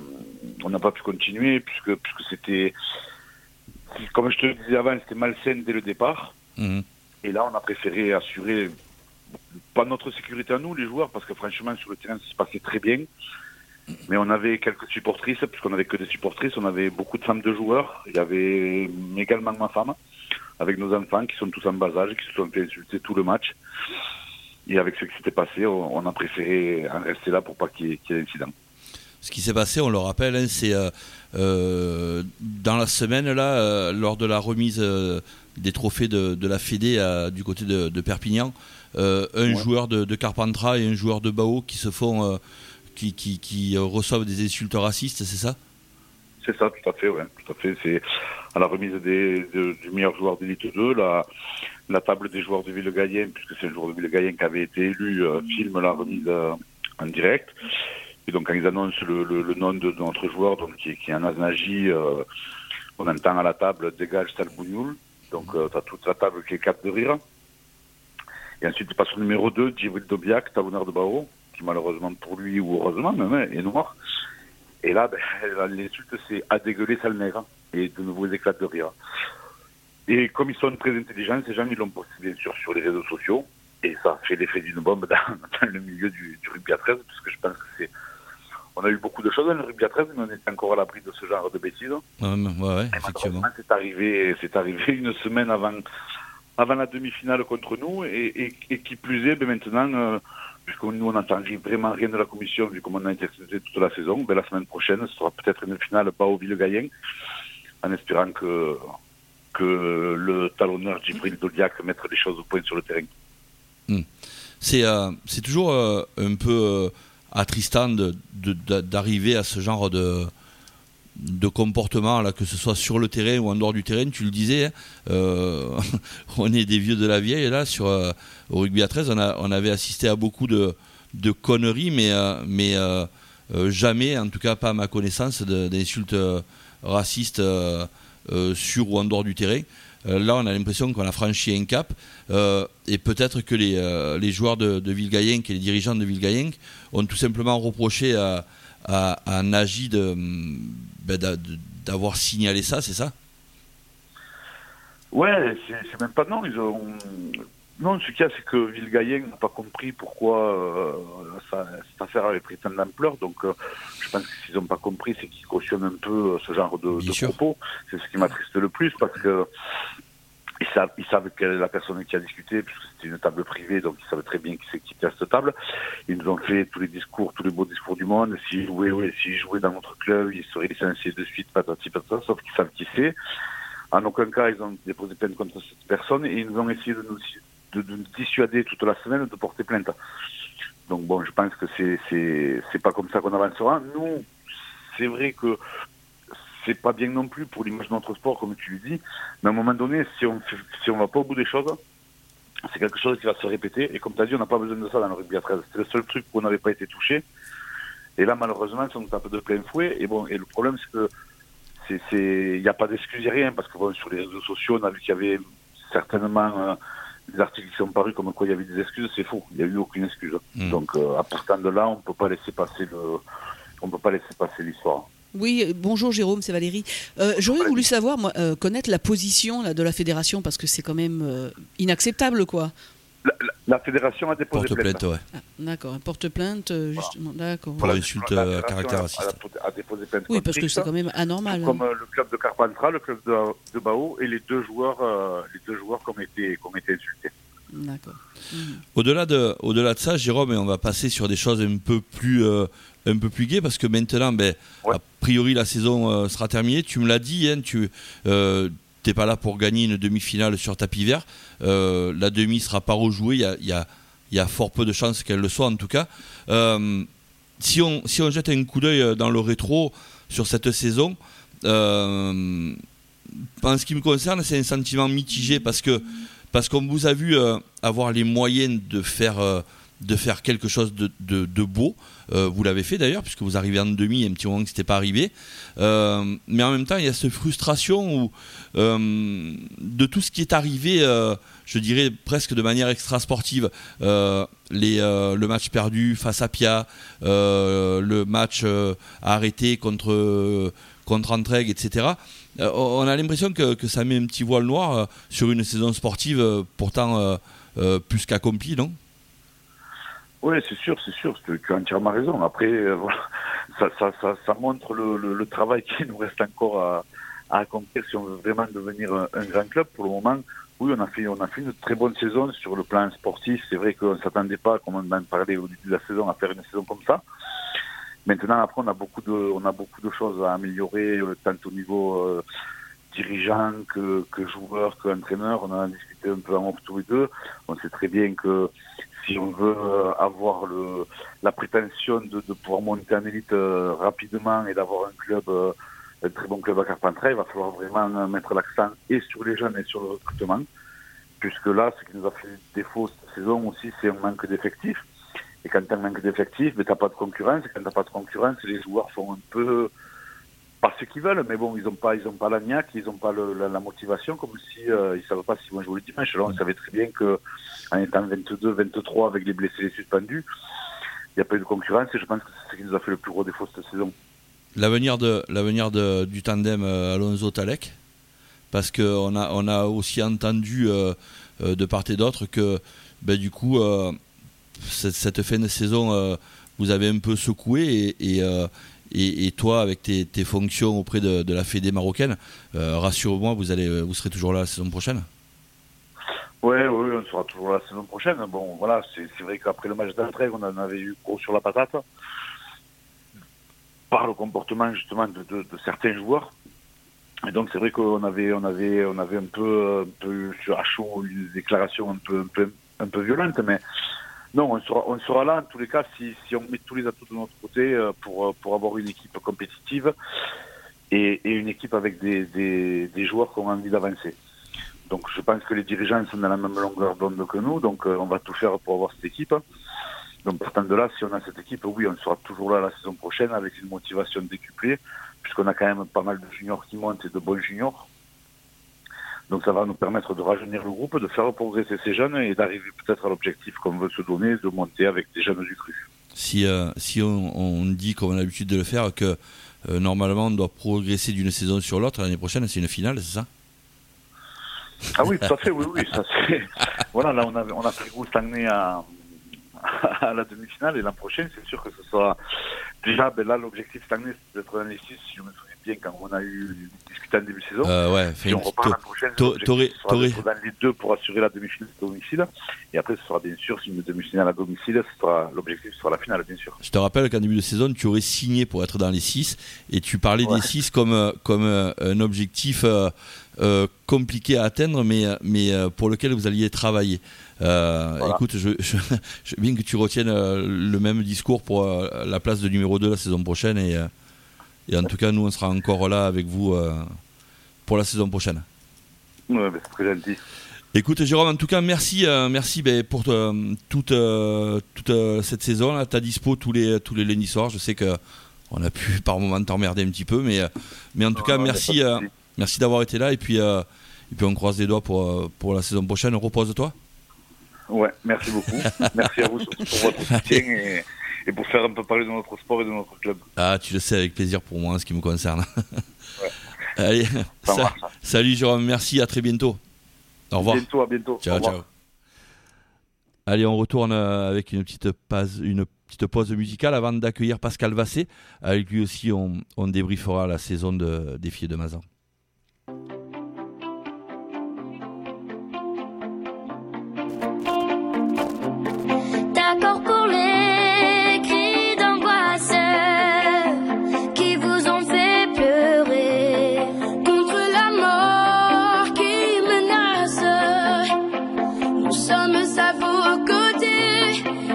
Puisque c'était, comme je te le disais avant, c'était malsain dès le départ. Mmh. Et là, on a préféré assurer, pas notre sécurité à nous, les joueurs, parce que franchement, sur le terrain, ça se passait très bien. Mais on avait quelques supportrices, puisqu'on n'avait que des supportrices. On avait beaucoup de femmes de joueurs. Il y avait également ma femme, avec nos enfants qui sont tous en bas âge, qui se sont fait insulter tout le match. Et avec ce qui s'était passé, on a préféré en rester là pour pas qu'il y ait d'incident. Ce qui s'est passé, on le rappelle, c'est dans la semaine, là, lors de la remise des trophées de la Fédé du côté de Perpignan, joueur de Carpentras et un joueur de Bao qui se font... Qui reçoivent des insultes racistes, c'est ça ? C'est ça, tout à fait, ouais. Tout à fait. C'est à la remise du meilleur joueur d'élite 2, la table des joueurs de Villegayen, puisque c'est le joueur de Villegayen qui avait été élu, filme la remise en direct. Et donc quand ils annoncent le nom de notre joueur, donc qui est un Aznaji, on entend à la table « Dégage sale bougnoul ». Donc tu as toute la table qui éclate de rire. Et ensuite il passe au numéro 2, Djibril Dobiak, talonneur de Bao, qui malheureusement pour lui, ou heureusement même, est noir. Et là, l'insulte, c'est « à dégueuler sale nègre » et de nouveaux éclats de rire. Et comme ils sont très intelligents, ces gens, ils l'ont posté bien sûr sur les réseaux sociaux, et ça a fait l'effet d'une bombe dans le milieu du rugby à 13, parce que je pense que on a eu beaucoup de choses dans le rugby à 13, mais on était encore à l'abri de ce genre de bêtises. Ouais, effectivement. C'est arrivé une semaine avant la demi-finale contre nous, et qui plus est, maintenant... puisque nous, on n'entend vraiment rien de la commission, vu comme on a été toute la saison, la semaine prochaine, ce sera peut-être une finale Bao-Villegayen, en espérant que le talonneur Djibril Dobiak mette les choses au point sur le terrain. C'est toujours un peu attristant d'arriver à ce genre de comportement, là, que ce soit sur le terrain ou en dehors du terrain. Tu le disais, on est des vieux de la vieille, là, au rugby à 13, on avait assisté à beaucoup de conneries, mais jamais, en tout cas pas à ma connaissance, d'insultes racistes sur ou en dehors du terrain. Là, on a l'impression qu'on a franchi un cap, et peut-être que les joueurs de Villegayen et les dirigeants de Villegayen ont tout simplement reproché à Nagy d'avoir signalé ça, c'est ça ? Ouais, c'est même pas non. Non, ce qu'il y a, c'est que Villegayen n'a pas compris pourquoi cette affaire avait pris tant d'ampleur. Donc, je pense que s'ils n'ont pas compris, c'est qu'ils cautionnent un peu ce genre de propos. C'est ce qui m'attriste le plus, parce que ils savent quelle est la personne qui a discuté, puisque c'était une table privée, donc ils savaient très bien qui était à cette table. Ils nous ont fait tous les beaux discours du monde. S'ils jouaient dans notre club, ils seraient licenciés de suite, patati patata, sauf qu'ils savent qui c'est. En aucun cas, ils ont déposé plainte contre cette personne, et ils nous ont essayé de nous dissuader toute la semaine de porter plainte. Donc bon, je pense que c'est pas comme ça qu'on avancera. Nous, c'est vrai que c'est pas bien non plus pour l'image de notre sport, comme tu le dis, mais à un moment donné, si on va pas au bout des choses, c'est quelque chose qui va se répéter, et comme tu as dit, on n'a pas besoin de ça dans le rugby à 13. C'est le seul truc où on n'avait pas été touché, et là, malheureusement, ça nous tape de plein fouet, et le problème, c'est que il n'y a pas d'excuses et rien, parce que sur les réseaux sociaux, on a vu qu'il y avait certainement des articles qui sont parus comme quoi il y avait des excuses. C'est faux, il n'y a eu aucune excuse. Donc, à partir de là, on ne peut pas laisser passer l'histoire. Oui, bonjour Jérôme, c'est Valérie. J'aurais voulu savoir, connaître la position là, de la fédération, parce que c'est quand même inacceptable, quoi. La fédération a déposé plainte. Ouais. Ah, d'accord, un porte-plainte, justement, d'accord. Pour l'insulte à caractère raciste. A déposé plainte. Oui, parce que c'est quand même anormal. Comme le club de Carpentras, le club de Bao, et les deux joueurs qui ont été insultés. D'accord. Au-delà de ça, Jérôme, on va passer sur des choses un peu plus gaies, parce que maintenant, a priori, la saison sera terminée. Tu me l'as dit, hein, tu n'es pas là pour gagner une demi-finale sur tapis vert. La demi sera pas rejouée. Il y il y a fort peu de chances qu'elle le soit en tout cas. Si on jette un coup d'œil dans le rétro sur cette saison, en ce qui me concerne, c'est un sentiment mitigé parce qu'on vous a vu avoir les moyens de faire quelque chose de beau. Vous l'avez fait d'ailleurs, puisque vous arrivez en demi, il y a un petit moment que ce n'était pas arrivé. Mais en même temps, il y a cette frustration de tout ce qui est arrivé, je dirais presque de manière extra-sportive. Le match perdu face à Pia, le match arrêté contre Entraigues, etc. On a l'impression que ça met un petit voile noir sur une saison sportive pourtant plus qu'accomplie, non ? Oui, c'est sûr, tu as entièrement raison. Après, voilà, ça montre le travail qui nous reste encore à accomplir si on veut vraiment devenir un grand club. Pour le moment, oui, on a fait une très bonne saison sur le plan sportif. C'est vrai qu'on ne s'attendait pas, comme on en parlait au début de la saison, à faire une saison comme ça. Maintenant, après, on a beaucoup de choses à améliorer, tant au niveau dirigeant que joueur, qu'entraîneur. On en a discuté un peu en off tous les deux. On sait très bien que si on veut avoir la prétention de pouvoir monter en élite rapidement et d'avoir un très bon club à Carpentras, il va falloir vraiment mettre l'accent et sur les jeunes et sur le recrutement. Puisque là, ce qui nous a fait défaut cette saison aussi, c'est un manque d'effectifs. Et quand tu as un manque d'effectifs, tu n'as pas de concurrence. Et quand tu n'as pas de concurrence, les joueurs font un peu pas ce qu'ils veulent, mais bon, ils ont pas la niaque, ils n'ont pas la motivation, comme si ils savent pas si vont jouer le dimanche. Alors on savait très bien que en étant 22, 23 avec les blessés et les suspendus, il n'y a pas eu de concurrence et je pense que c'est ce qui nous a fait le plus gros défaut cette saison. L'avenir du tandem Alonso-Talek, parce qu'on a aussi entendu de part et d'autre que du coup cette fin de saison vous avez un peu secoué et toi avec tes fonctions auprès de la Fédé marocaine, rassure-moi, vous serez toujours là la saison prochaine. Oui, on sera toujours là la saison prochaine. Bon, voilà, c'est vrai qu'après le match d'Entraigues, on en avait eu gros sur la patate par le comportement justement de certains joueurs. Et donc c'est vrai qu'on avait un peu à chaud une déclaration un peu violente, mais non, on sera là en tous les cas si on met tous les atouts de notre côté pour avoir une équipe compétitive et une équipe avec des joueurs qui ont envie d'avancer. Donc je pense que les dirigeants sont dans la même longueur d'onde que nous, donc on va tout faire pour avoir cette équipe. Donc partant de là, si on a cette équipe, oui, on sera toujours là la saison prochaine avec une motivation décuplée, puisqu'on a quand même pas mal de juniors qui montent et de bons juniors. Donc ça va nous permettre de rajeunir le groupe, de faire progresser ces jeunes et d'arriver peut-être à l'objectif qu'on veut se donner, de monter avec des jeunes du cru. Si on dit, comme on a l'habitude de le faire, que normalement on doit progresser d'une saison sur l'autre, l'année prochaine c'est une finale, c'est ça ? Ah oui, tout à fait, oui, ça c'est... Voilà, là on a pris goût cette année à la demi-finale et l'an prochain, c'est sûr que ce sera... Déjà, là l'objectif cette année c'est d'être dans les 6, si je me souviens bien, quand on a discuté en début de saison. Si on repart l'an prochain, l'objectif sera d'être dans les 2 pour assurer la demi-finale à domicile. Et après, ce sera bien sûr, si une demi-finale à domicile, l'objectif sera la finale, bien sûr. Je te rappelle qu'en début de saison, tu aurais signé pour être dans les 6 et tu parlais des 6 comme un objectif compliqué à atteindre, mais pour lequel vous alliez travailler. Voilà. Écoute, je veux bien que tu retiennes le même discours pour la place de numéro 2 la saison prochaine et en tout cas nous on sera encore là avec vous pour la saison prochaine. Ouais, c'est très gentil. Écoute Jérôme, en tout cas merci pour toute cette saison là, ta dispo tous les lundis soirs. Je sais que on a pu par moment t'emmerder un petit peu, mais en tout cas merci d'avoir été là et puis on croise les doigts pour la saison prochaine. Repose-toi. Ouais, merci beaucoup. Merci à vous surtout pour votre soutien et pour faire un peu parler de notre sport et de notre club. Ah, tu le sais, avec plaisir pour moi en ce qui me concerne. Ouais. Allez, salut Jérôme, merci, à très bientôt. Au revoir. À bientôt. Ciao. Allez, on retourne avec une petite pause musicale avant d'accueillir Pascal Vassé. Avec lui aussi, on débriefera la saison des filles de Mazan. D'accord pour les cris d'angoisse qui vous ont fait pleurer contre la mort qui menace. Nous sommes à vos côtés.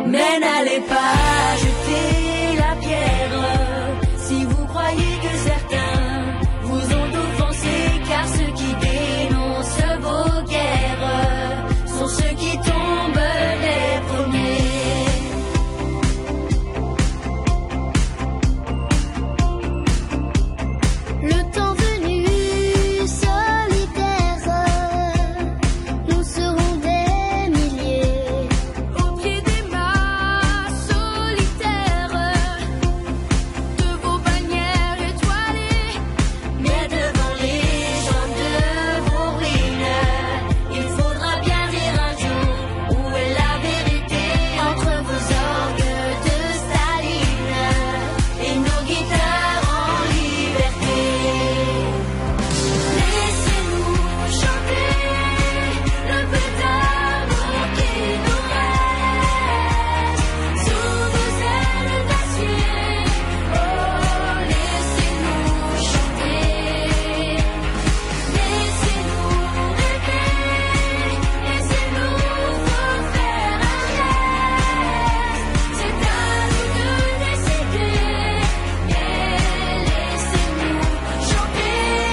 Mais n'allez pas jeter la pierre si vous croyez que certains vous ont offensé, car ceux qui dénoncent vos guerres sont ceux qui tombent les premiers. Le temps venu, solitaire, nous serons des milliers au pied des mâts solitaires de vos bannières étoilées. Mais devant les gens de vos ruines, il faudra bien dire un jour où est la vérité entre vos orgues de Staline et nos guitares en liberté. Laissez-nous chanter le peu d'amour qui nous reste sous vos ailes d'acier. Oh, laissez-nous chanter, laissez-nous rêver, laissez-nous vous faire un geste. C'est à nous de décider, et laissez-nous chanter.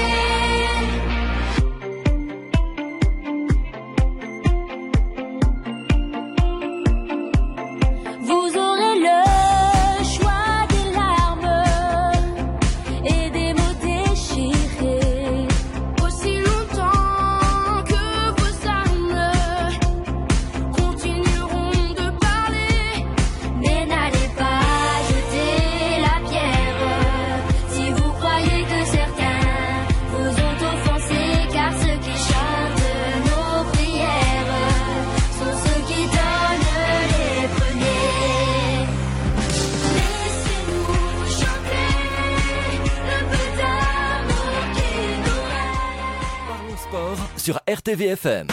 Vous aurez le choix des larmes et des mots déchirés, aussi longtemps que vos âmes continueront de parler. Mais n'allez pas jeter la pierre si vous croyez que certains vous ont offensé, car ceux qui chantent nos prières sont ceux qui donnent les premiers. Laissez-nous chanter le peu d'amour qui nous reste. Parlons sport sur RTVFM.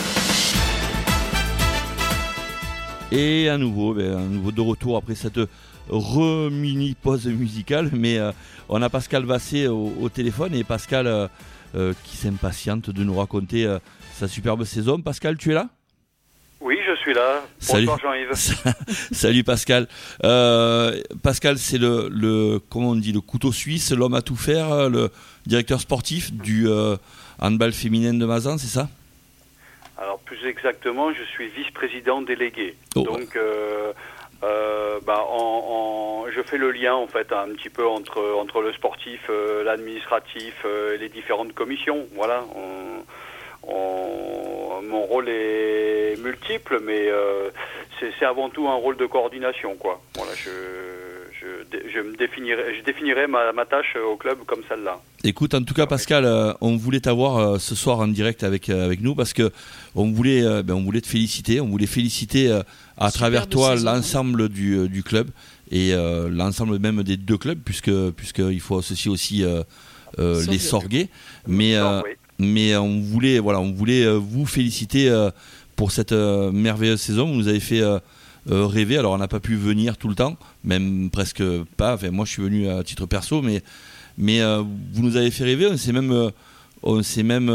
Et à nouveau de retour après cette mini pause musicale, mais on a Pascal Vassé au téléphone, et Pascal qui s'impatiente de nous raconter sa superbe saison. Pascal, tu es là ? Oui, je suis là. Salut. Bonsoir Jean-Yves. Salut Pascal. Pascal, c'est comment on dit, le couteau suisse, l'homme à tout faire, le directeur sportif du handball féminin de Mazan, c'est ça ? Alors plus exactement, je suis vice-président délégué. Oh. Donc je fais le lien en fait un petit peu entre le sportif, l'administratif et les différentes commissions. Voilà. Mon rôle est multiple, mais c'est avant tout un rôle de coordination, quoi. Voilà, je définirais ma tâche au club comme celle-là. Écoute, en tout cas, Pascal, on voulait t'avoir ce soir en direct avec nous, parce que on voulait te féliciter. On voulait féliciter à travers toi l'ensemble du club, et l'ensemble même des deux clubs, puisqu'il faut associer aussi les Sorguais. Mais on voulait vous féliciter pour cette merveilleuse saison. Vous nous avez fait rêver. Alors on n'a pas pu venir tout le temps, même presque pas. Enfin, moi je suis venu à titre perso, mais vous nous avez fait rêver. On s'est même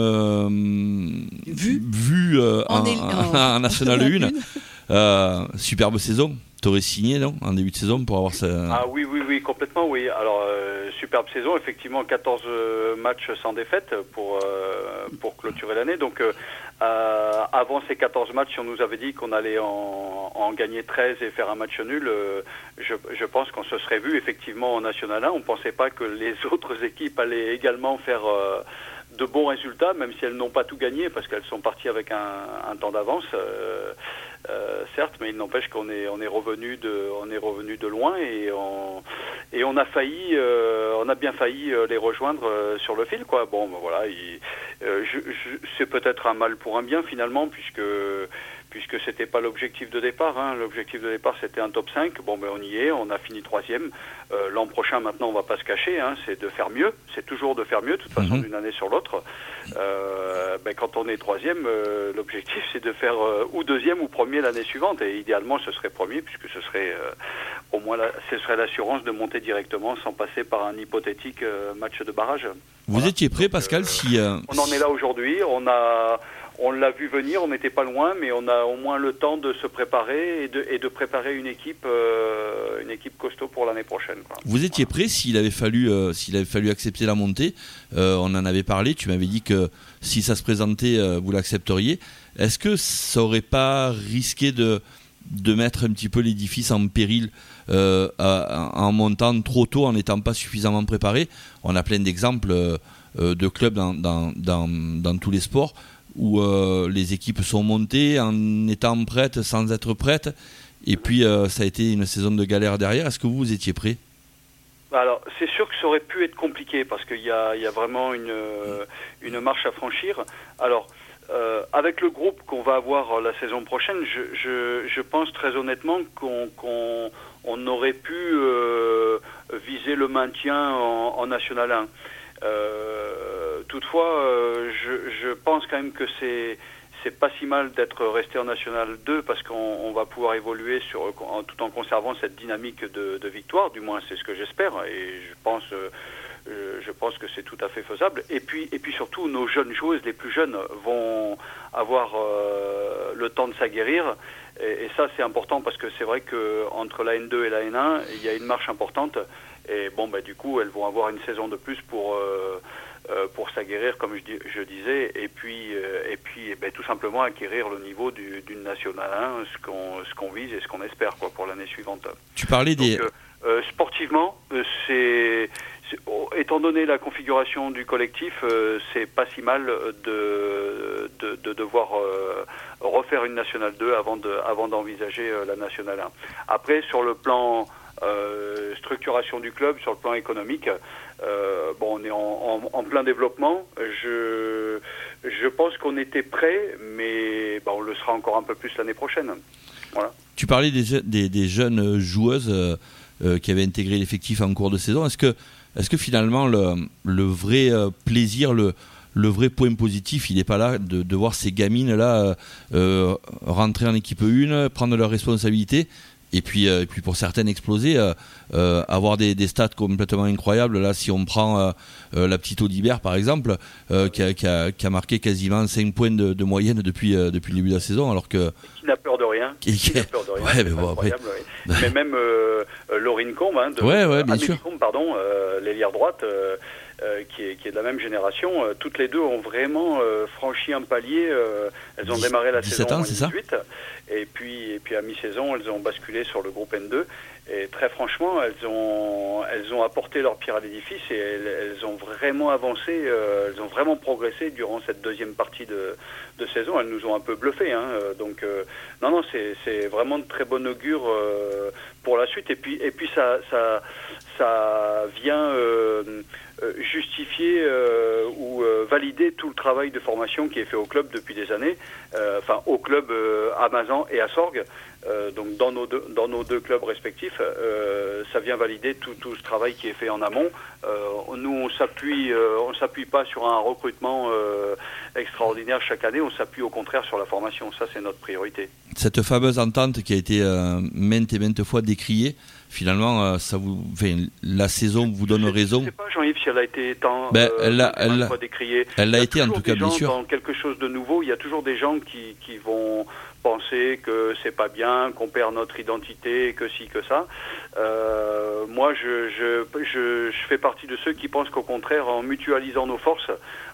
vu en National 1. Superbe saison. T'aurais signé, non, en début de saison pour avoir ça. Ah oui, complètement, oui. Alors, superbe saison, effectivement, 14 matchs sans défaite pour clôturer l'année. Donc, avant ces 14 matchs, on nous avait dit qu'on allait en gagner 13 et faire un match nul. Je pense qu'on se serait vu, effectivement, en National 1. On ne pensait pas que les autres équipes allaient également faire de bons résultats, même si elles n'ont pas tout gagné, parce qu'elles sont parties avec un temps d'avance. Certes, mais il n'empêche qu'on est revenu de loin, et on a failli, on a bien failli les rejoindre sur le fil, quoi. Bon, ben voilà, c'est peut-être un mal pour un bien finalement, puisque c'était pas l'objectif de départ. Hein. L'objectif de départ, c'était un top 5. Bon, ben on y est, on a fini 3e. L'an prochain, maintenant, on va pas se cacher, hein, c'est de faire mieux. C'est toujours de faire mieux, de toute façon, d'une année sur l'autre. Quand on est 3e, l'objectif, c'est de faire ou 2e ou 1er l'année suivante. Et idéalement, ce serait 1er, puisque ce serait au moins ce serait l'assurance de monter directement sans passer par un hypothétique match de barrage. Vous étiez prêt, Pascal, si on en est là aujourd'hui. On a on l'a vu venir, on n'était pas loin, mais on a au moins le temps de se préparer et de préparer une équipe costaud pour l'année prochaine, quoi. Vous étiez prêt s'il avait fallu accepter la montée. On en avait parlé, tu m'avais dit que si ça se présentait, vous l'accepteriez. Est-ce que ça n'aurait pas risqué de mettre un petit peu l'édifice en péril en montant trop tôt, en n'étant pas suffisamment préparé? On a plein d'exemples de clubs dans tous les sports où les équipes sont montées en étant prêtes sans être prêtes, et puis ça a été une saison de galère derrière. Est-ce que vous étiez prêt? Alors, c'est sûr que ça aurait pu être compliqué parce qu'il y a vraiment une marche à franchir. Alors, avec le groupe qu'on va avoir la saison prochaine, je pense très honnêtement qu'on aurait pu viser le maintien en National 1. Toutefois, je pense quand même que c'est pas si mal d'être resté en National 2 parce qu'on va pouvoir évoluer tout en conservant cette dynamique de victoire. Du moins, c'est ce que j'espère, et je pense que c'est tout à fait faisable. Et puis surtout, nos jeunes joueuses, les plus jeunes, vont avoir le temps de s'aguerrir. Et ça, c'est important parce que c'est vrai qu'entre la N2 et la N1, il y a une marche importante. Et du coup, elles vont avoir une saison de plus pour s'aguerrir, comme je disais, et puis tout simplement acquérir le niveau d'une National 1, ce qu'on vise et ce qu'on espère, quoi, pour l'année suivante. Tu parlais des... Sportivement, étant donné la configuration du collectif, c'est pas si mal de devoir refaire une National 2 avant d'envisager la National 1. Après, sur le plan structuration du club, sur le plan économique, on est en plein développement. Je pense qu'on était prêt, mais on le sera encore un peu plus l'année prochaine. Voilà. Tu parlais des jeunes joueuses qui avaient intégré l'effectif en cours de saison. Est-ce que finalement le vrai plaisir, le vrai point positif, il n'est pas là de voir ces gamines-là rentrer en équipe 1, prendre leurs responsabilités, et puis pour certaines exploser, avoir des stats complètement incroyables. Là, si on prend la petite Audibert par exemple, qui a marqué quasiment 5 points de moyenne depuis le début de la saison, alors que... Qui n'a peur de rien. Ouais, mais bon, après... oui. Mais même Laurine Combe, bien sûr. Combe, l'ailière droite, qui est de la même génération, toutes les deux ont vraiment franchi un palier. Elles ont démarré la saison en 18, et puis à mi-saison, elles ont basculé sur le groupe N2. Et très franchement, elles ont apporté leur pierre à l'édifice, et elles ont vraiment avancé, elles ont vraiment progressé durant cette deuxième partie de saison. Elles nous ont un peu bluffé, donc non, c'est vraiment de très bon augure pour la suite. Et puis ça vient justifier ou valider tout le travail de formation qui est fait au club depuis des années, au club à Mazan et à Sorgues. Donc dans nos deux clubs respectifs, ça vient valider tout ce travail qui est fait en amont. Nous, on s'appuie pas sur un recrutement extraordinaire chaque année, on s'appuie au contraire sur la formation. Ça, c'est notre priorité. Cette fameuse entente qui a été maintes et maintes fois décriée, finalement, la saison vous donne raison. Je ne sais pas, Jean-Yves, si elle a été fois décriée. Elle l'a été, en tout cas, bien sûr. Dans quelque chose de nouveau, il y a toujours des gens qui vont penser que c'est pas bien, qu'on perd notre identité, que ci, que ça. Moi, je fais partie de ceux qui pensent qu'au contraire, en mutualisant nos forces,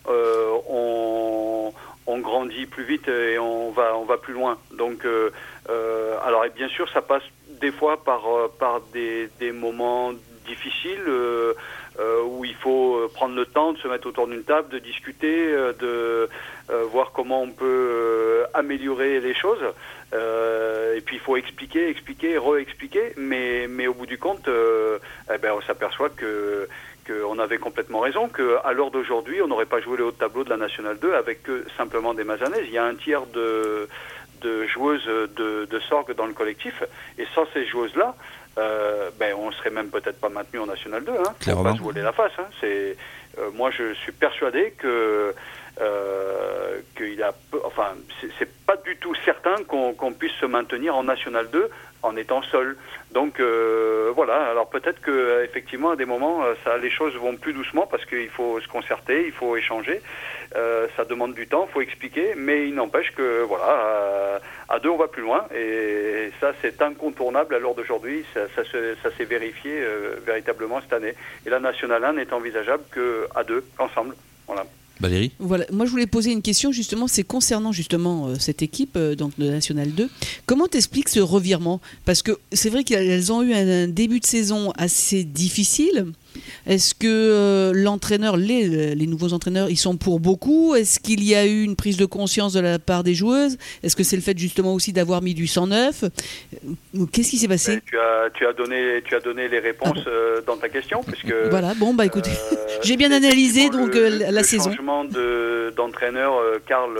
on grandit plus vite et on va plus loin. Donc, alors, et bien sûr, ça passe des fois par des moments difficiles où il faut prendre le temps de se mettre autour d'une table, de discuter, de voir comment on peut améliorer les choses. Et puis il faut expliquer, re-expliquer, mais au bout du compte, on s'aperçoit qu'on avait complètement raison, qu'à l'heure d'aujourd'hui, on n'aurait pas joué le haut de tableau de la National 2 avec simplement des Mazanaises. Il y a un tiers de joueuses de Sorgues dans le collectif, et sans ces joueuses-là, on serait même peut-être pas maintenu en National 2, faut pas se voiler la face. Moi, je suis persuadé que c'est pas du tout certain qu'on puisse se maintenir en National 2 en étant seul. Donc voilà, alors peut-être que effectivement à des moments les choses vont plus doucement parce qu'il faut se concerter, il faut échanger, ça demande du temps, il faut expliquer, mais il n'empêche que voilà, à deux on va plus loin et ça c'est incontournable à l'heure d'aujourd'hui, ça s'est vérifié véritablement cette année. Et la National 1 n'est envisageable qu'à deux, ensemble. Voilà. Valérie ? Voilà, moi je voulais poser une question justement, c'est concernant justement cette équipe donc de National 2. Comment t'expliques ce revirement ? Parce que c'est vrai qu'elles ont eu un début de saison assez difficile. Est-ce que l'entraîneur, les nouveaux entraîneurs, ils sont pour beaucoup ? Est-ce qu'il y a eu une prise de conscience de la part des joueuses ? Est-ce que c'est le fait justement aussi d'avoir mis du sang neuf ? Qu'est-ce qui s'est passé ? Tu as donné les réponses dans ta question, puisque voilà. Bon bah écoutez, j'ai bien analysé donc la saison. Le changement d'entraîneur, Karl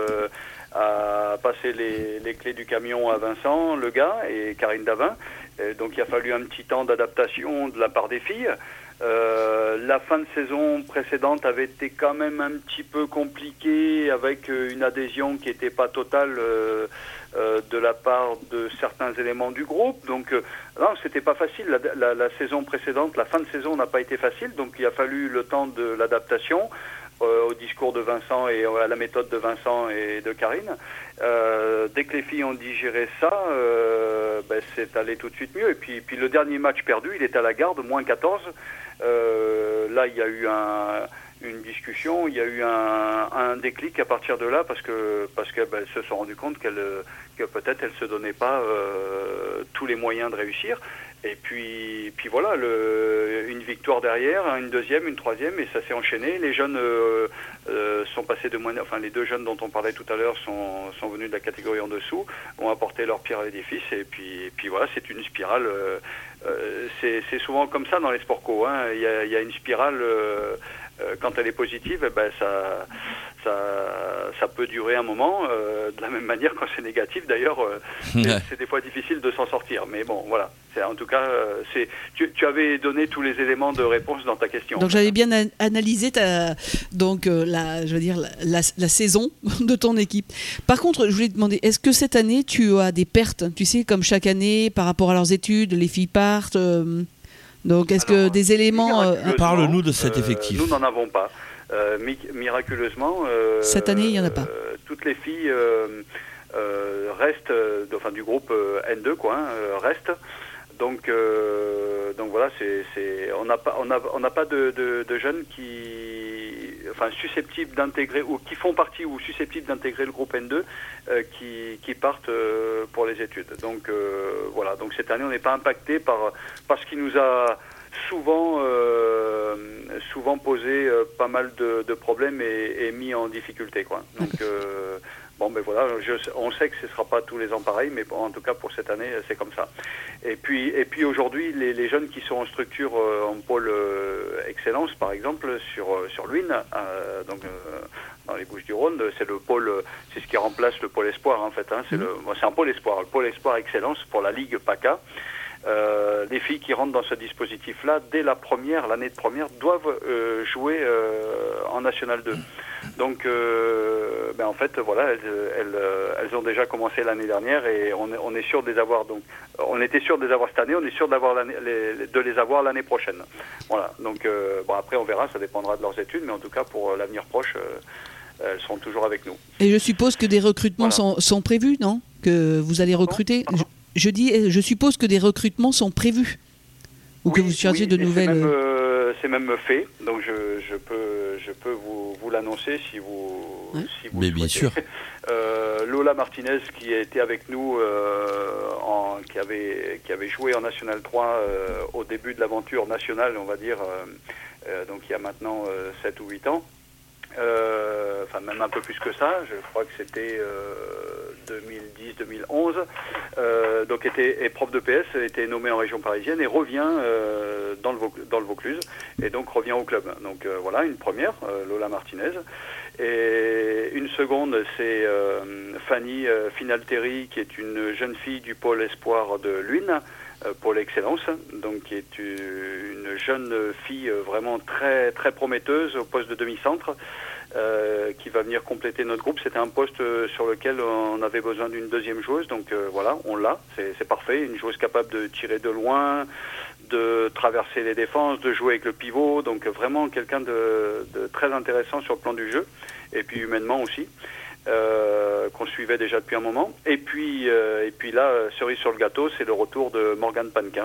a passé les clés du camion à Vincent, le gars, et Karine Davin. Donc il a fallu un petit temps d'adaptation de la part des filles. La fin de saison précédente avait été quand même un petit peu compliquée avec une adhésion qui n'était pas totale de la part de certains éléments du groupe. Donc non, c'était pas facile. La saison précédente, la fin de saison n'a pas été facile. Donc il a fallu le temps de l'adaptation au discours de Vincent et à la méthode de Vincent et de Karine. Dès que les filles ont digéré ça, c'est allé tout de suite mieux. Et puis le dernier match perdu, il est à la Garde, moins 14. Là, il y a eu une discussion, il y a eu un déclic à partir de là parce qu'elles se sont rendues compte que peut-être elles se donnaient pas tous les moyens de réussir. Et puis voilà, une victoire derrière, une deuxième, une troisième, et ça s'est enchaîné. Les jeunes sont passés de moins, enfin les deux jeunes dont on parlait tout à l'heure sont venus de la catégorie en dessous, ont apporté leur pierre à l'édifice, et puis voilà, c'est une spirale. C'est souvent comme ça dans les sports co. Hein. Il y a une spirale. Quand elle est positive, ça peut durer un moment. De la même manière, quand c'est négatif, d'ailleurs, c'est des fois difficile de s'en sortir. Mais bon, voilà. En tout cas, tu avais donné tous les éléments de réponse dans ta question. Donc j'avais bien analysé la saison de ton équipe. Par contre, je voulais te demander, est-ce que cette année, tu as des pertes ? Tu sais, comme chaque année, par rapport à leurs études, les filles partent donc, est-ce que des éléments... Parle-nous de cet effectif. Nous n'en avons pas. Miraculeusement... cette année, il n'y en a pas. Toutes les filles restent, du groupe N2, restent. Donc voilà, on n'a pas de jeunes susceptibles d'intégrer, ou qui font partie ou susceptibles d'intégrer le groupe N2 qui partent pour les études. Donc voilà, donc cette année on n'est pas impacté par ce qui nous a souvent posé pas mal de problèmes et mis en difficulté, quoi. Donc voilà, on sait que ce ne sera pas tous les ans pareil, mais en tout cas pour cette année, c'est comme ça. Et puis aujourd'hui, les jeunes qui sont en structure en pôle excellence, par exemple, sur l'Uine, dans les Bouches-du-Rhône, c'est le pôle, c'est ce qui remplace le pôle espoir, en fait. Hein, c'est un pôle espoir, le pôle espoir excellence pour la Ligue PACA. Les filles qui rentrent dans ce dispositif-là, dès l'année de première, doivent jouer en National 2. Donc, en fait, voilà, elles ont déjà commencé l'année dernière et on est sûr de les avoir. Donc, on était sûr de les avoir cette année, on est sûr de les avoir l'année prochaine. Voilà. Donc, après, on verra, ça dépendra de leurs études, mais en tout cas, pour l'avenir proche, elles seront toujours avec nous. Et je suppose que des recrutements sont prévus, non ? Que vous allez recruter ? Je suppose que des recrutements sont prévus ou que vous cherchez de nouvelles. C'est même fait, donc je peux vous l'annoncer si vous mais bien sûr. Lola Martinez qui a été avec nous, qui avait joué en National 3 au début de l'aventure nationale, on va dire, donc il y a maintenant 7 ou 8 ans. Même un peu plus que ça, je crois que c'était 2010-2011, donc est prof de PS, était nommé en région parisienne et revient dans le Vaucluse, et donc revient au club. Donc voilà, une première, Lola Martinez. Et une seconde, c'est Fanny Finalteri, qui est une jeune fille du pôle espoir de l'Uine, pour l'excellence, donc qui est une jeune fille vraiment très très prometteuse au poste de demi-centre, qui va venir compléter notre groupe. C'était un poste sur lequel on avait besoin d'une deuxième joueuse, donc voilà, on l'a, c'est parfait. Une joueuse capable de tirer de loin, de traverser les défenses, de jouer avec le pivot, donc vraiment quelqu'un de très intéressant sur le plan du jeu, et puis humainement aussi, qu'on suivait déjà depuis un moment. Et puis là, cerise sur le gâteau, c'est le retour de Morgane Panquin,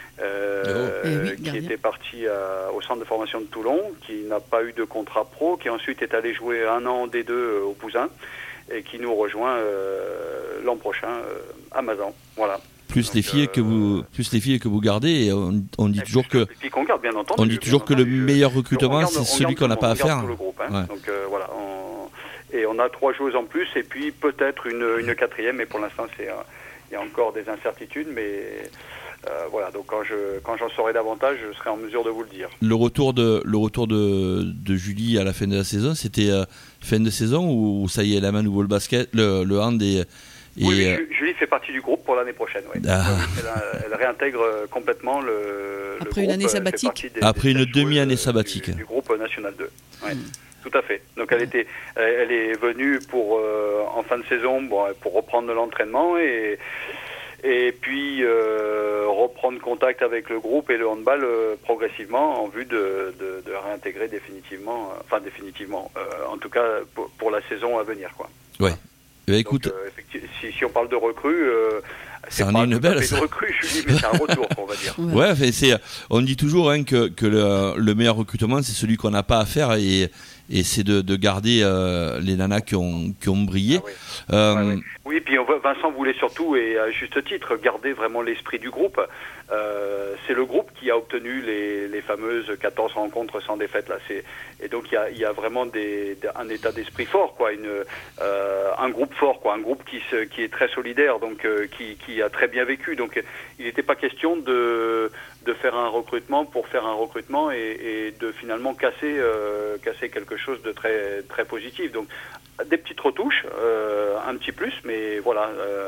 qui était parti au centre de formation de Toulon, qui n'a pas eu de contrat pro, qui ensuite est allé jouer 1 an en D2 au Pouzin, et qui nous rejoint l'an prochain à Mazan. Voilà. Plus les filles que vous gardez, et on dit toujours que qu'on garde, bien entendu, on dit toujours que le meilleur recrutement, c'est celui qu'on n'a pas à faire. Tout le groupe, hein. Ouais. Donc voilà, et on a 3 joueuses en plus, et puis peut-être une 4e, mais pour l'instant il y a encore des incertitudes, mais voilà, donc quand j'en saurai davantage, je serai en mesure de vous le dire. Le retour de Julie à la fin de la saison, c'était fin de saison ou ça y est, elle aime à nouveau le basket, le hand oui, Julie fait partie du groupe pour l'année prochaine. Oui. Elle réintègre complètement le après groupe. Une année sabbatique. Après une demi-année sabbatique. Du groupe National 2. Ouais. Tout à fait. Donc elle est venue pour en fin de saison pour reprendre de l'entraînement et puis reprendre contact avec le groupe et le handball progressivement en vue de réintégrer définitivement, en tout cas pour la saison à venir, quoi. Ouais. Donc, écoute, si on parle de recrue, c'est pas une belle recrue, Julie, mais c'est un retour, on va dire. Ouais, on dit toujours que le meilleur recrutement, c'est celui qu'on n'a pas à faire et c'est de garder les nanas qui ont brillé. Ah oui. Oui, puis Vincent voulait surtout, et à juste titre, garder vraiment l'esprit du groupe. C'est le groupe qui a obtenu les fameuses 14 rencontres sans défaite là. Et donc il y a vraiment un état d'esprit fort, quoi, un groupe fort, quoi, un groupe qui est très solidaire, donc qui a très bien vécu. Donc il n'était pas question de faire un recrutement pour faire un recrutement et de finalement casser quelque chose de très très positif. Donc des petites retouches, un petit plus, mais voilà.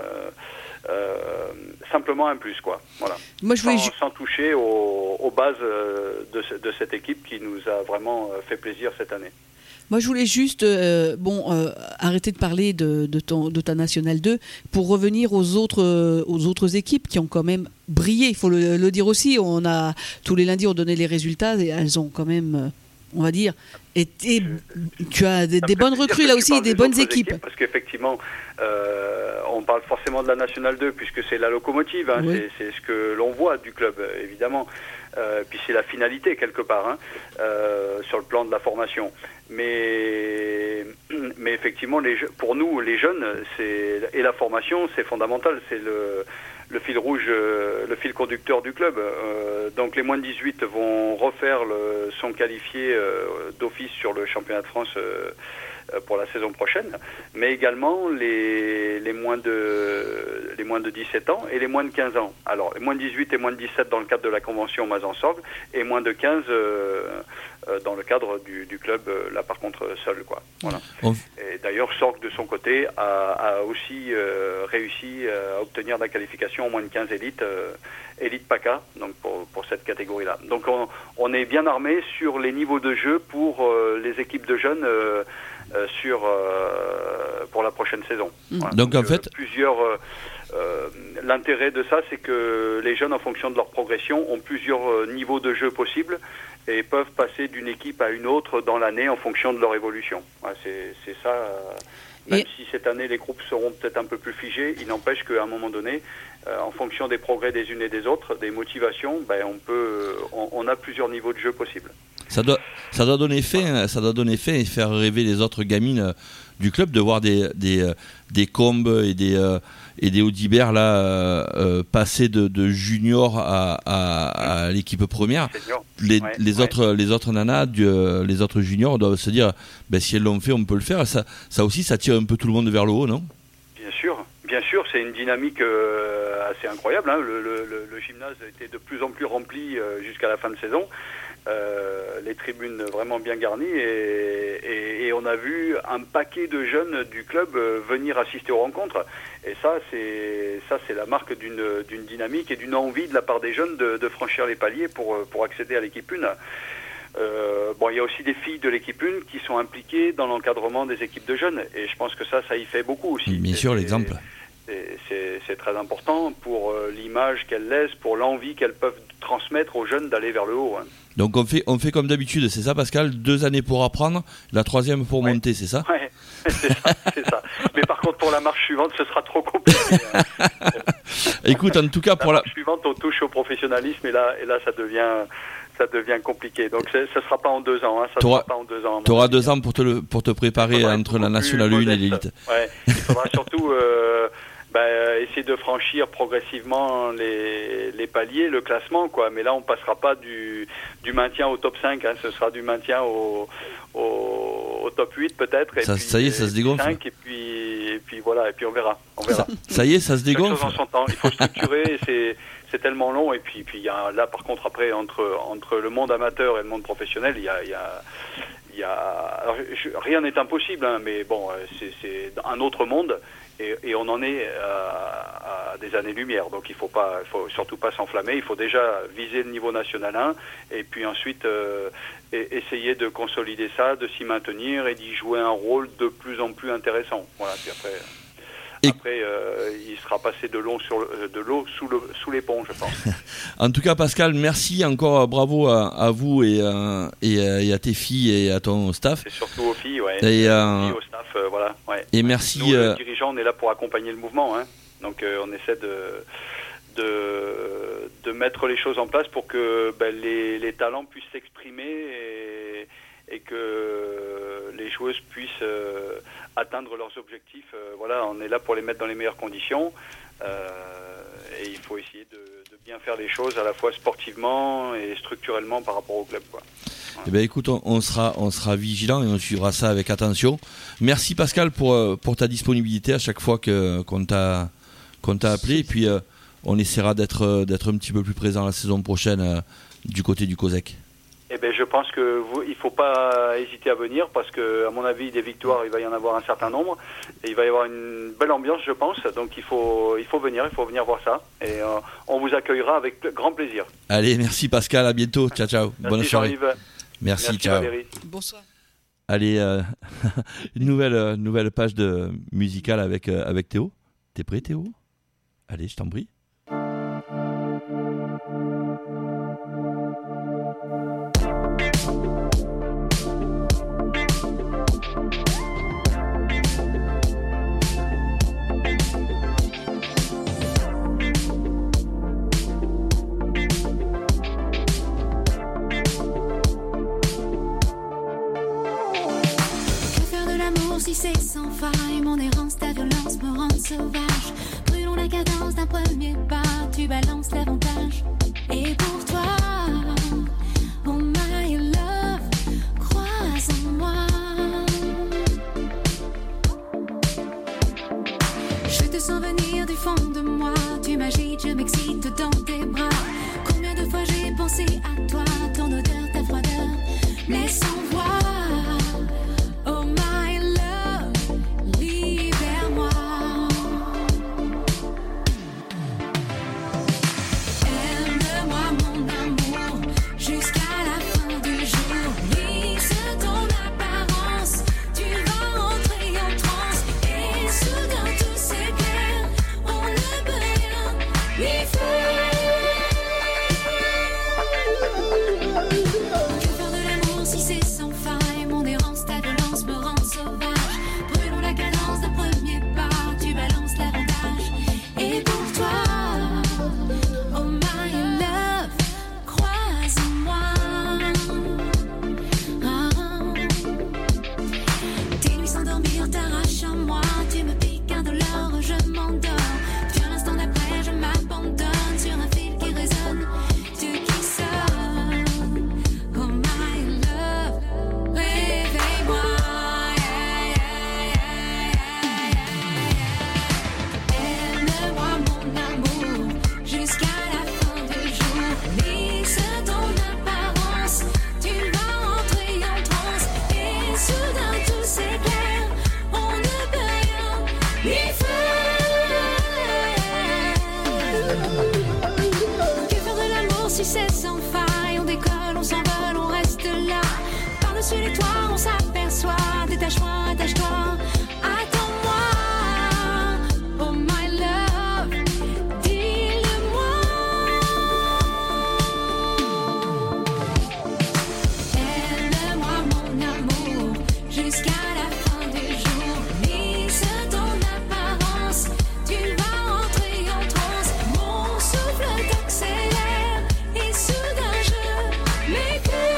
Simplement un plus, quoi. Voilà. Moi, sans toucher aux bases de cette équipe qui nous a vraiment fait plaisir cette année. Moi, je voulais juste arrêter de parler de ta National 2 pour revenir aux autres équipes qui ont quand même brillé. Il faut le dire aussi. Tous les lundis, on donnait les résultats et elles ont quand même, on va dire, été. Tu as des bonnes recrues là aussi, des bonnes équipes. Parce qu'effectivement, on parle forcément de la National 2 puisque c'est la locomotive. Hein, oui. C'est ce que l'on voit du club, évidemment. Puis c'est la finalité quelque part, hein, sur le plan de la formation. Mais effectivement, pour nous, les jeunes, et la formation, c'est fondamental. C'est le fil rouge, le fil conducteur du club. Donc les moins de 18 sont qualifiés d'office sur le championnat de France pour la saison prochaine, mais également les moins de 17 ans et les moins de 15 ans. Alors les moins de 18 et moins de 17 dans le cadre de la convention Mazan-Sorgue et moins de 15 dans le cadre du club, là par contre seul, quoi. Voilà. Et d'ailleurs Sorgue de son côté a aussi réussi à obtenir la qualification en moins de 15 élite PACA, donc pour cette catégorie-là. Donc on est bien armé sur les niveaux de jeu pour les équipes de jeunes pour la prochaine saison. Voilà. Donc en fait, l'intérêt de ça, c'est que les jeunes, en fonction de leur progression, ont plusieurs niveaux de jeu possibles et peuvent passer d'une équipe à une autre dans l'année en fonction de leur évolution. Voilà, c'est ça. Même si cette année les groupes seront peut-être un peu plus figés, il n'empêche qu'à un moment donné, en fonction des progrès des unes et des autres, des motivations, on a plusieurs niveaux de jeu possibles. Ça doit donner effet et faire rêver les autres gamines du club de voir des Combes et des Audibert là passer de junior à l'équipe première. Les autres nanas, les autres juniors doivent se dire si elles l'ont fait, on peut le faire. Ça aussi, ça tire un peu tout le monde vers le haut, non ? Bien sûr, c'est une dynamique assez incroyable. Hein. Le gymnase était de plus en plus rempli jusqu'à la fin de saison. Les tribunes vraiment bien garnies et on a vu un paquet de jeunes du club venir assister aux rencontres. Et ça c'est la marque d'une dynamique et d'une envie de la part des jeunes de franchir les paliers pour accéder à l'équipe 1. Bon, il y a aussi des filles de l'équipe 1 qui sont impliquées dans l'encadrement des équipes de jeunes, et je pense que ça y fait beaucoup aussi. Bien sûr, l'exemple. C'est très important pour l'image qu'elles laissent, pour l'envie qu'elles peuvent transmettre aux jeunes d'aller vers le haut. Hein. Donc on fait comme d'habitude, c'est ça Pascal, 2 années pour apprendre, la 3e pour monter, c'est ça? Ouais, c'est ça. Mais par contre, pour la marche suivante, ce sera trop compliqué. Hein. Écoute, en tout cas, pour la marche suivante, on touche au professionnalisme, et là ça devient compliqué. Donc ça ne sera pas en 2 ans. Hein. Ça sera pas en 2 ans. Tu auras 2 ans pour te préparer entre la Nationale 1 et l'élite. Ouais, il faudra surtout essayer de franchir progressivement les paliers, le classement, quoi. Mais là, on passera pas du maintien au top 5. Hein. Ce sera du maintien au top 8 peut-être. Ça y est, ça se dégonfle. 5, et puis voilà, et puis on verra. Ça y est, ça se dégonfle. Chaque chose en son temps. Il faut structurer. C'est tellement long, et puis il y a là par contre après entre le monde amateur et le monde professionnel, il y a alors, rien n'est impossible, hein, mais bon, c'est un autre monde, et on en est à des années-lumière, donc il faut surtout pas s'enflammer. Il faut déjà viser le niveau national 1, et puis ensuite essayer de consolider ça, de s'y maintenir et d'y jouer un rôle de plus en plus intéressant. Voilà, puis après il sera passé de l'eau sous les ponts, je pense. En tout cas, Pascal, merci encore, bravo à vous et à tes filles et à ton staff. Et surtout aux filles, ouais. Et au staff, voilà. Ouais. Et merci. Nous, les dirigeants, on est là pour accompagner le mouvement, hein. Donc on essaie de mettre les choses en place pour que les talents puissent s'exprimer et que les joueuses puissent atteindre leurs objectifs. Voilà, on est là pour les mettre dans les meilleures conditions, et il faut essayer de bien faire les choses à la fois sportivement et structurellement par rapport au club, quoi. Eh ben, écoute, on sera vigilant et on suivra ça avec attention. Merci Pascal pour ta disponibilité à chaque fois qu'on t'a appelé, et puis on essaiera d'être un petit peu plus présent la saison prochaine du côté du COSEC. Eh ben, je pense que il faut pas hésiter à venir, parce que à mon avis des victoires il va y en avoir un certain nombre, et il va y avoir une belle ambiance, je pense. Donc il faut venir voir ça, et on vous accueillera avec grand plaisir. Allez, merci Pascal, à bientôt, ciao. Merci, bonne soirée. Jean-Yves. Merci, ciao. Valérie. Bonsoir. Allez, une nouvelle page musicale avec Théo. T'es prêt, Théo? Allez, je t'en prie. Si c'est sans faille, mon errance, ta violence me rend sauvage. Brûlons la cadence d'un premier pas, tu balances l'avantage. Et pour toi, oh my love, crois en moi. Je te sens venir du fond de moi, tu m'agites, je m'excite dans tes bras. Combien de fois j'ai pensé à toi, ton odeur, ta froideur, me laisse en voix. Oh my love, libère-moi. Aime-moi mon amour jusqu'à la fin du jour. Lisse ton apparence, tu vas entrer en transe. Et soudain tout s'éclaire, on ne peut rien lui faire. Que faire de l'amour si c'est sans faille? Mon errance, ta violence me rend sauvage. Brûlons la cadence d'un premier pas, tu balances l'avantage. Et pour toi, oh my love, crois en moi. Tes nuits sans dormir t'arrachent à moi, tu me piques indolore, je m'endors. Puis un instant d'après, je m'abandonne sur un fil qui résonne, tu qui sonne. Oh my love, réveille-moi. Aime-moi mon amour jusqu'à la fin du jour. Lisse ton apparence, tu vas entrer en transe. Et soudain tout s'éclaire, on ne peut rien lui faire. Que faire de l'amour si c'est sans faille? On décolle, on s'envole, on reste là. Par-dessus les toits, on s'aperçoit. Détache-moi, attache-toi. Attends-moi, oh my love, dis-le-moi. Aime-moi, mon amour, jusqu'à la fin du jour. Lisse ton apparence, tu vas entrer en transe. Mon souffle t'accélère et soudain je m'éclaire.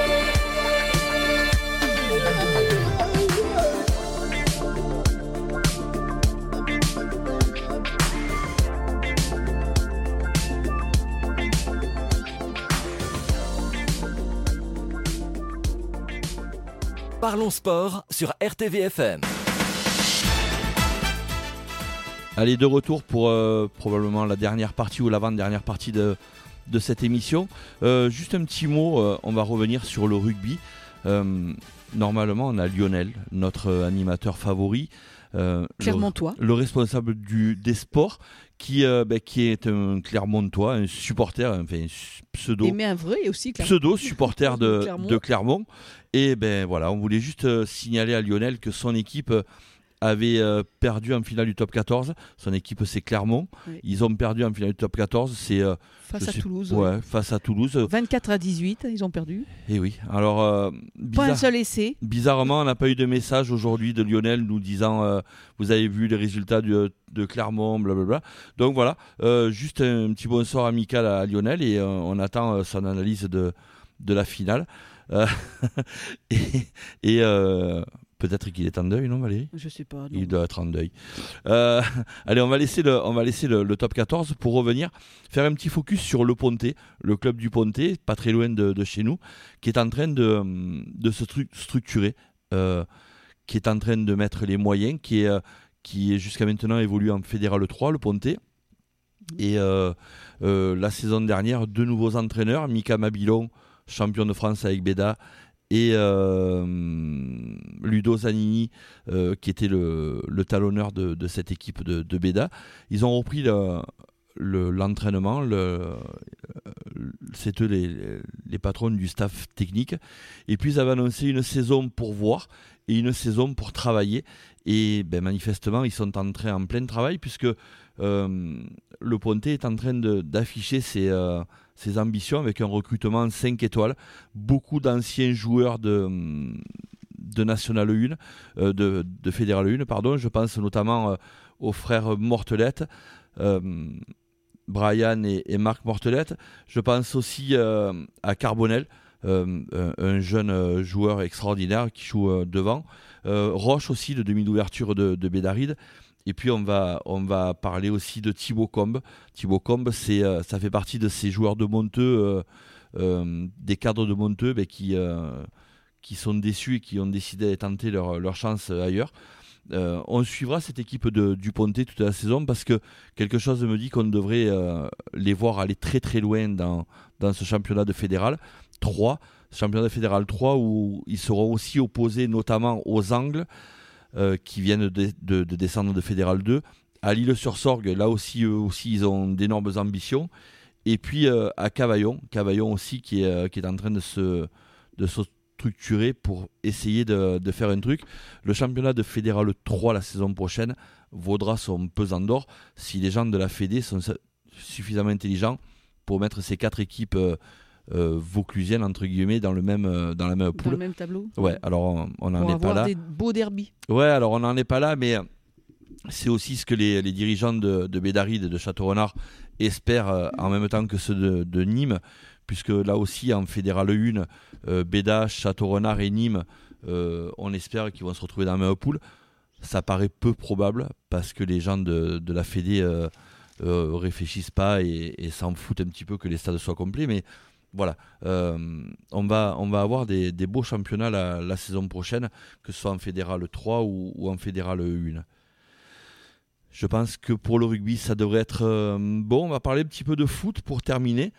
Parlons sport sur RTVFM. Allez, de retour pour probablement la dernière partie ou l'avant-dernière partie de cette émission. Juste un petit mot, on va revenir sur le rugby. Normalement, on a Lionel, notre animateur favori. Clermontois. Le responsable des sports, qui est un Clermontois, un supporter, enfin pseudo. Mais un vrai aussi Pseudo-supporter de Clermont. Et ben voilà, on voulait juste signaler à Lionel que son équipe avait perdu en finale du top 14. Son équipe, c'est Clermont. Oui. Ils ont perdu en finale du top 14. C'est Face à Toulouse. Ouais, face à Toulouse. 24-18, ils ont perdu. Et oui. Alors, Pas un seul essai. Bizarrement, on n'a pas eu de message aujourd'hui de Lionel nous disant vous avez vu les résultats de Clermont, blablabla. Donc voilà, juste un petit bonsoir amical à Lionel et on attend son analyse de la finale. Et peut-être qu'il est en deuil, non Valérie ? Je sais pas. Non. Il doit être en deuil. Allez, on va laisser le top 14 pour revenir, faire un petit focus sur le Pontet, le club du Pontet, pas très loin de chez nous, qui est en train de se structurer, qui est en train de mettre les moyens, qui est jusqu'à maintenant évolué en Fédéral 3, le Pontet. Et la saison dernière, 2 nouveaux entraîneurs, Mika Mabilon, champion de France avec Béda, et Ludo Zanini, qui était le talonneur de cette équipe de Béda. Ils ont repris l'entraînement, c'est eux les patrons du staff technique, et puis ils avaient annoncé une saison pour voir et une saison pour travailler, et ben, manifestement ils sont en plein travail, puisque le Pontet est en train d'afficher ses ambitions avec un recrutement 5 étoiles, beaucoup d'anciens joueurs de National 1, de Fédéral 1, pardon. Je pense notamment aux frères Mortelette, Brian et Marc Mortelette. Je pense aussi à Carbonel, un jeune joueur extraordinaire qui joue devant. Roche aussi, le demi d'ouverture de Bédaride. Et puis on va parler aussi de Thibaut Combe. Thibaut Combe, ça fait partie de ces joueurs de Monteux, des cadres de Monteux, qui sont déçus et qui ont décidé de tenter leur chance ailleurs. On suivra cette équipe du Pontet toute la saison, parce que quelque chose me dit qu'on devrait les voir aller très très loin dans ce championnat de Fédéral 3, où ils seront aussi opposés notamment aux Angles, qui viennent de descendre de Fédéral 2, à L'Isle-sur-Sorgue, là aussi eux aussi ils ont d'énormes ambitions, et puis à Cavaillon aussi qui est en train de se structurer pour essayer de faire un truc. Le championnat de Fédéral 3 la saison prochaine vaudra son pesant d'or si les gens de la Fédé sont suffisamment intelligents pour mettre ces 4 équipes vauclusiennes entre guillemets dans la même poule. Dans le même tableau. Ouais, alors on n'en est pas là. Pour avoir des beaux derbies. Ouais, alors on n'en est pas là, mais c'est aussi ce que les dirigeants de Bédaride et de Château-Renard espèrent en même temps que ceux de Nîmes, puisque là aussi en Fédéral 1, Béda, Château-Renard et Nîmes, on espère qu'ils vont se retrouver dans la même poule. Ça paraît peu probable, parce que les gens de la Fédé réfléchissent pas et s'en foutent un petit peu que les stades soient complets, mais voilà, on va avoir des beaux championnats la saison prochaine, que ce soit en Fédéral 3 ou en Fédéral 1. Je pense que pour le rugby, ça devrait être bon. On va parler un petit peu de foot pour terminer.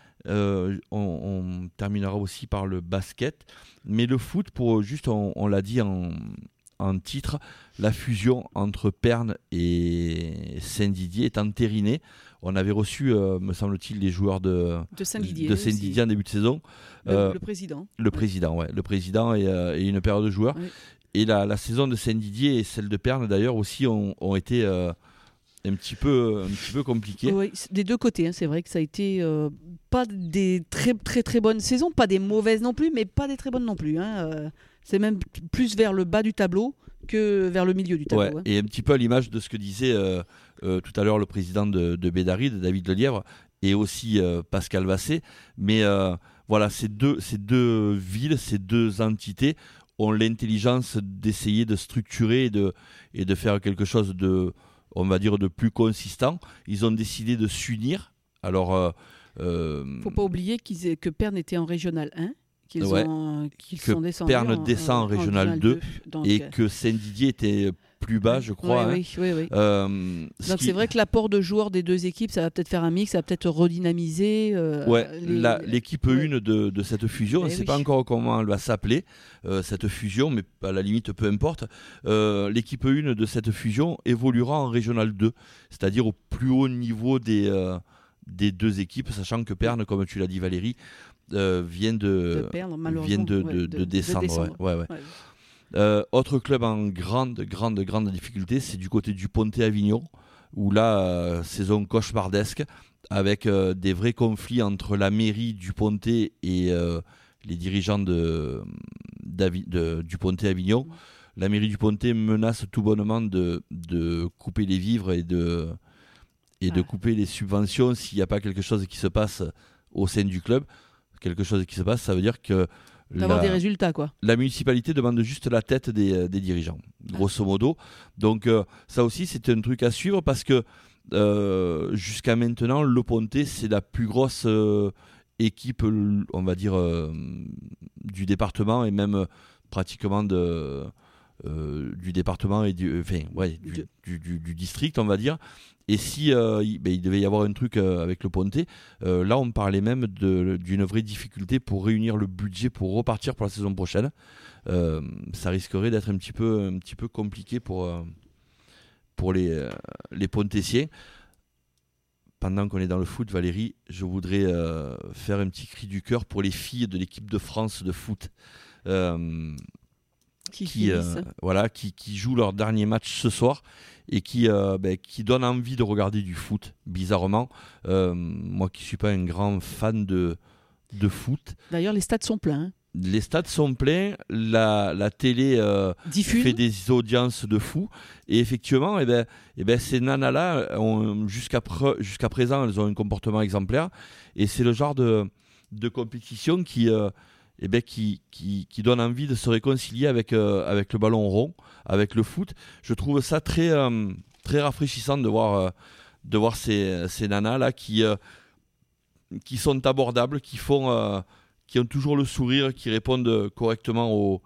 On terminera aussi par le basket. Mais le foot, on l'a dit en en titre, la fusion entre Pernes et Saint-Didier est entérinée. On avait reçu, me semble-t-il, les joueurs de Saint-Didier en début de saison. Le président. Le président et une paire de joueurs. Oui. Et la saison de Saint-Didier et celle de Pernes, d'ailleurs, aussi ont été un petit peu compliquées. Oui, des deux côtés. Hein. C'est vrai que ça a été pas des très, très, très bonnes saisons, pas des mauvaises non plus, mais pas des très bonnes non plus. Hein. C'est même plus vers le bas du tableau que vers le milieu du tableau. Ouais, Hein. et un petit peu à l'image de ce que disait tout à l'heure le président de Bédari, de David Lelièvre, et aussi Pascal Vassé. Mais voilà, ces deux villes, ces deux entités ont l'intelligence d'essayer de structurer et de faire quelque chose de, on va dire, de plus consistant. Ils ont décidé de s'unir. Alors, faut pas oublier que Pernes était en Régional 1. Qu'ils sont descendus Pernes descend en Régional 2 donc, et que Saint-Didier était plus bas, je crois. Oui. Donc c'est vrai que l'apport de joueurs des deux équipes, ça va peut-être faire un mix, ça va peut-être redynamiser. L'équipe 1 de cette fusion, on ne sait pas encore comment elle va s'appeler, cette fusion, mais à la limite, peu importe. L'équipe 1 de cette fusion évoluera en Régional 2, c'est-à-dire au plus haut niveau des deux équipes, sachant que Pernes, comme tu l'as dit Valérie, vient de descendre. Autre club en grande difficulté, c'est du côté du Pontet-Avignon, où là, saison cauchemardesque, avec des vrais conflits entre la mairie du Pontet et les dirigeants du Pontet-Avignon. La mairie du Pontet menace tout bonnement de couper les vivres et de couper les subventions s'il n'y a pas quelque chose qui se passe au sein du club. Quelque chose qui se passe, ça veut dire que d'avoir des résultats, quoi. La municipalité demande juste la tête des dirigeants, grosso modo. Donc ça aussi, c'est un truc à suivre parce que jusqu'à maintenant, le Pontet, c'est la plus grosse équipe, on va dire, du département et même pratiquement du département et du district, on va dire. Et si il devait y avoir un truc avec le Pontet, là on parlait même d'une vraie difficulté pour réunir le budget pour repartir pour la saison prochaine. Ça risquerait d'être un petit peu compliqué pour les Pontessiens. Pendant qu'on est dans le foot, Valérie, je voudrais faire un petit cri du cœur pour les filles de l'équipe de France de foot. Qui jouent leur dernier match ce soir et qui donnent envie de regarder du foot, bizarrement. Moi qui ne suis pas un grand fan de foot. D'ailleurs, les stades sont pleins. Les stades sont pleins, la télé fait des audiences de fou. Et effectivement, ces nanas-là, jusqu'à présent, elles ont un comportement exemplaire. Et c'est le genre de compétition qui donne envie de se réconcilier avec le ballon rond, avec le foot. Je trouve ça très, très rafraîchissant de voir ces nanas-là qui sont abordables, qui ont toujours le sourire, qui répondent correctement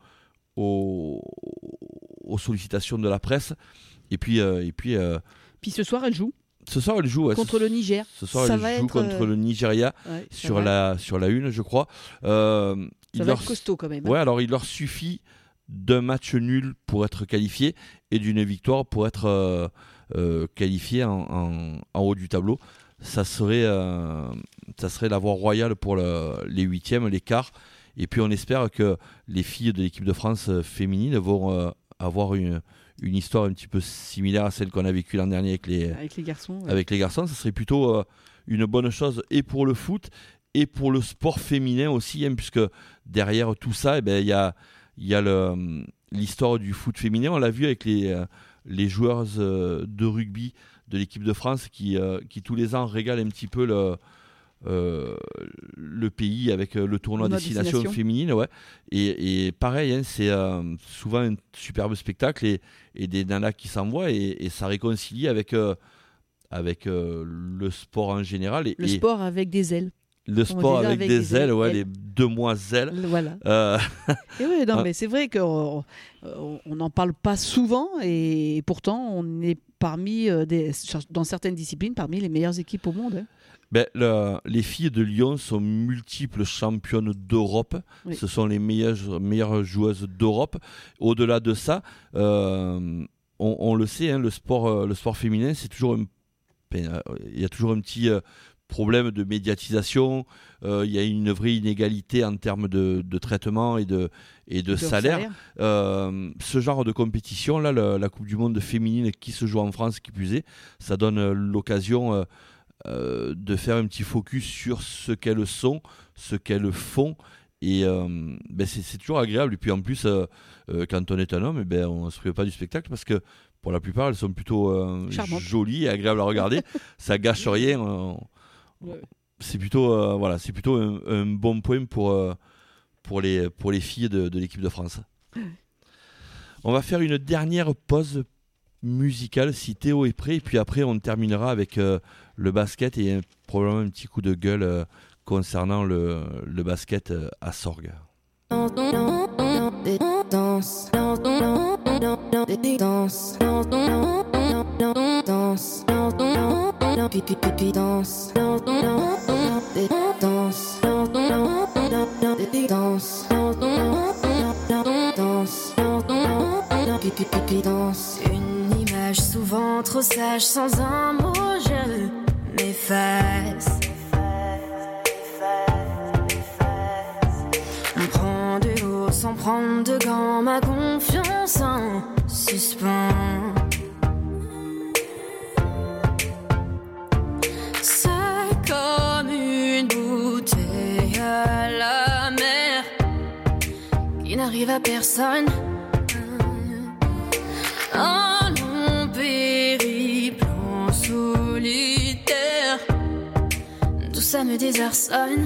aux sollicitations de la presse. Et puis ce soir, elles jouent. Ce soir, elle joue contre le Niger. Ce soir, elle joue contre le Nigeria sur la une, je crois. Ça va être costaud quand même. Ouais, alors il leur suffit d'un match nul pour être qualifié et d'une victoire pour être qualifié en haut du tableau. Ça serait la voie royale pour les huitièmes, les quarts. Et puis on espère que les filles de l'équipe de France féminine vont avoir une histoire un petit peu similaire à celle qu'on a vécue l'an dernier avec les garçons. Avec les garçons, ça serait plutôt une bonne chose et pour le foot et pour le sport féminin aussi, hein, puisque derrière tout ça, il y a l'histoire du foot féminin. On l'a vu avec les joueuses de rugby de l'équipe de France qui tous les ans régalent un petit peu le pays avec le tournoi Destination féminine, ouais. Et pareil, hein, c'est souvent un superbe spectacle et des nanas qui s'envoient et ça réconcilie avec le sport en général. Le sport avec des ailes. Le sport disait, avec des ailes, ouais, ailes. les demoiselles. Voilà. Et oui, non, mais c'est vrai qu'on n'en parle pas souvent et pourtant on est parmi, dans certaines disciplines, parmi les meilleures équipes au monde. Hein. Ben, les filles de Lyon sont multiples championnes d'Europe. Oui. Ce sont les meilleures joueuses d'Europe. Au-delà de ça, on le sait, hein, le sport féminin, c'est toujours il y a toujours un petit problème de médiatisation. Il y a une vraie inégalité en termes de traitement et de salaire. Ce genre de compétition, là, la Coupe du Monde féminine qui se joue en France, qui plus est, ça donne l'occasion de faire un petit focus sur ce qu'elles sont, ce qu'elles font. Et c'est toujours agréable. Et puis en plus, quand on est un homme, on ne se prive pas du spectacle parce que pour la plupart, elles sont plutôt jolies et agréables à regarder. Ça gâche rien. C'est plutôt, un bon point pour les filles de l'équipe de France. On va faire une dernière pause musicale si Théo est prêt. Et puis après, on terminera avec le basket et probablement un petit coup de gueule concernant le basket à Sorgues. Une image souvent trop sage, sans un mot je m'efface. On prend de haut sans prendre de gants, ma confiance en suspens. C'est comme une bouteille à la mer qui n'arrive à personne. Un long périple en solitaire, tout ça me désarçonne.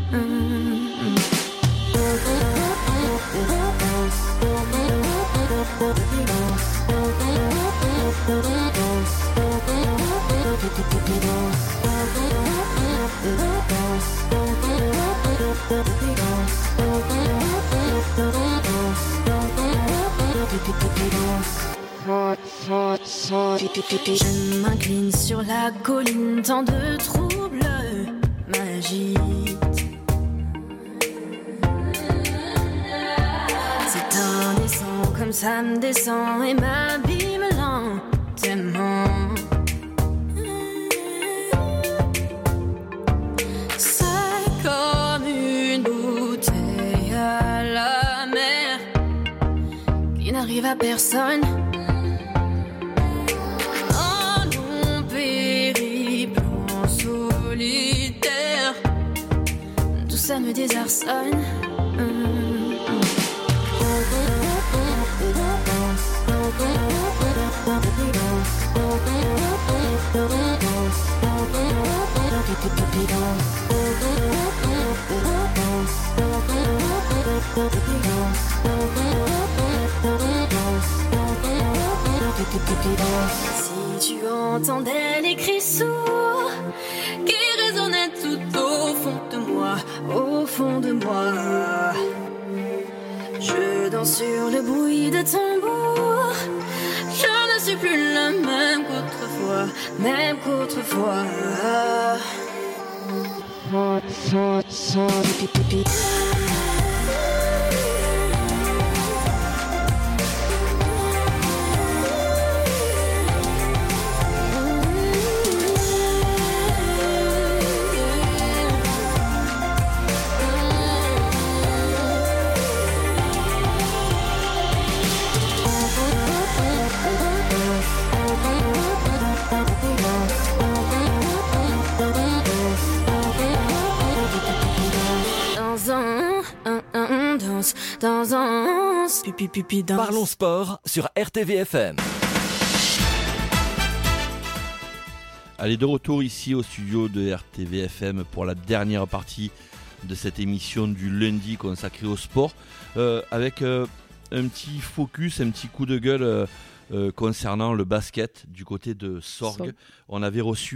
Je m'incline sur la colline, tant de troubles m'agitent. C'est indécent comme ça me descend et m'abîme lentement. C'est comme une bouteille à la mer qui n'arrive à personne. Ça me désarçonne. Si tu entendais les cris sourds qui résonnaient tout au fond de moi, au fond de moi, je danse sur le bruit de tambour. Je ne suis plus la même qu'autrefois, même qu'autrefois. Parlons sport sur RTVFM. Allez, de retour ici au studio de RTVFM pour la dernière partie de cette émission du lundi consacrée au sport, avec un petit focus, un petit coup de gueule concernant le basket du côté de Sorgues. On avait reçu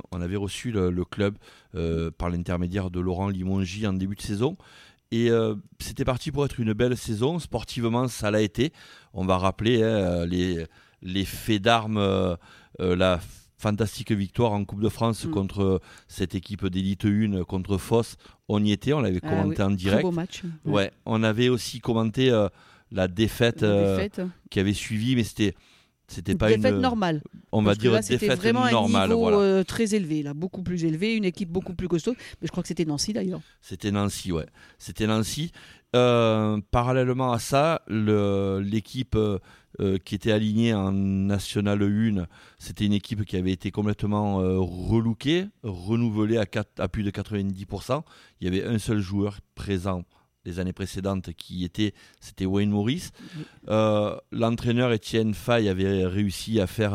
le club par l'intermédiaire de Laurent Limongi en début de saison. Et c'était parti pour être une belle saison. Sportivement, ça l'a été. On va rappeler les faits d'armes, la fantastique victoire en Coupe de France contre cette équipe d'élite 1 contre Foss. On y était, on l'avait commenté en direct. Très beau match. Ouais. On avait aussi commenté la défaite qui avait suivi, mais c'était pas une défaite normale. On va dire là, défaite c'était vraiment normale. Un niveau voilà. très élevé, là, beaucoup plus élevé, une équipe beaucoup plus costaud. Mais je crois que c'était Nancy d'ailleurs. C'était Nancy, ouais. C'était Nancy. Parallèlement à ça, l'équipe qui était alignée en National 1, c'était une équipe qui avait été complètement relookée, renouvelée à plus de 90%. Il y avait un seul joueur présent les années précédentes c'était Wayne Morris. L'entraîneur Étienne Faye avait réussi à faire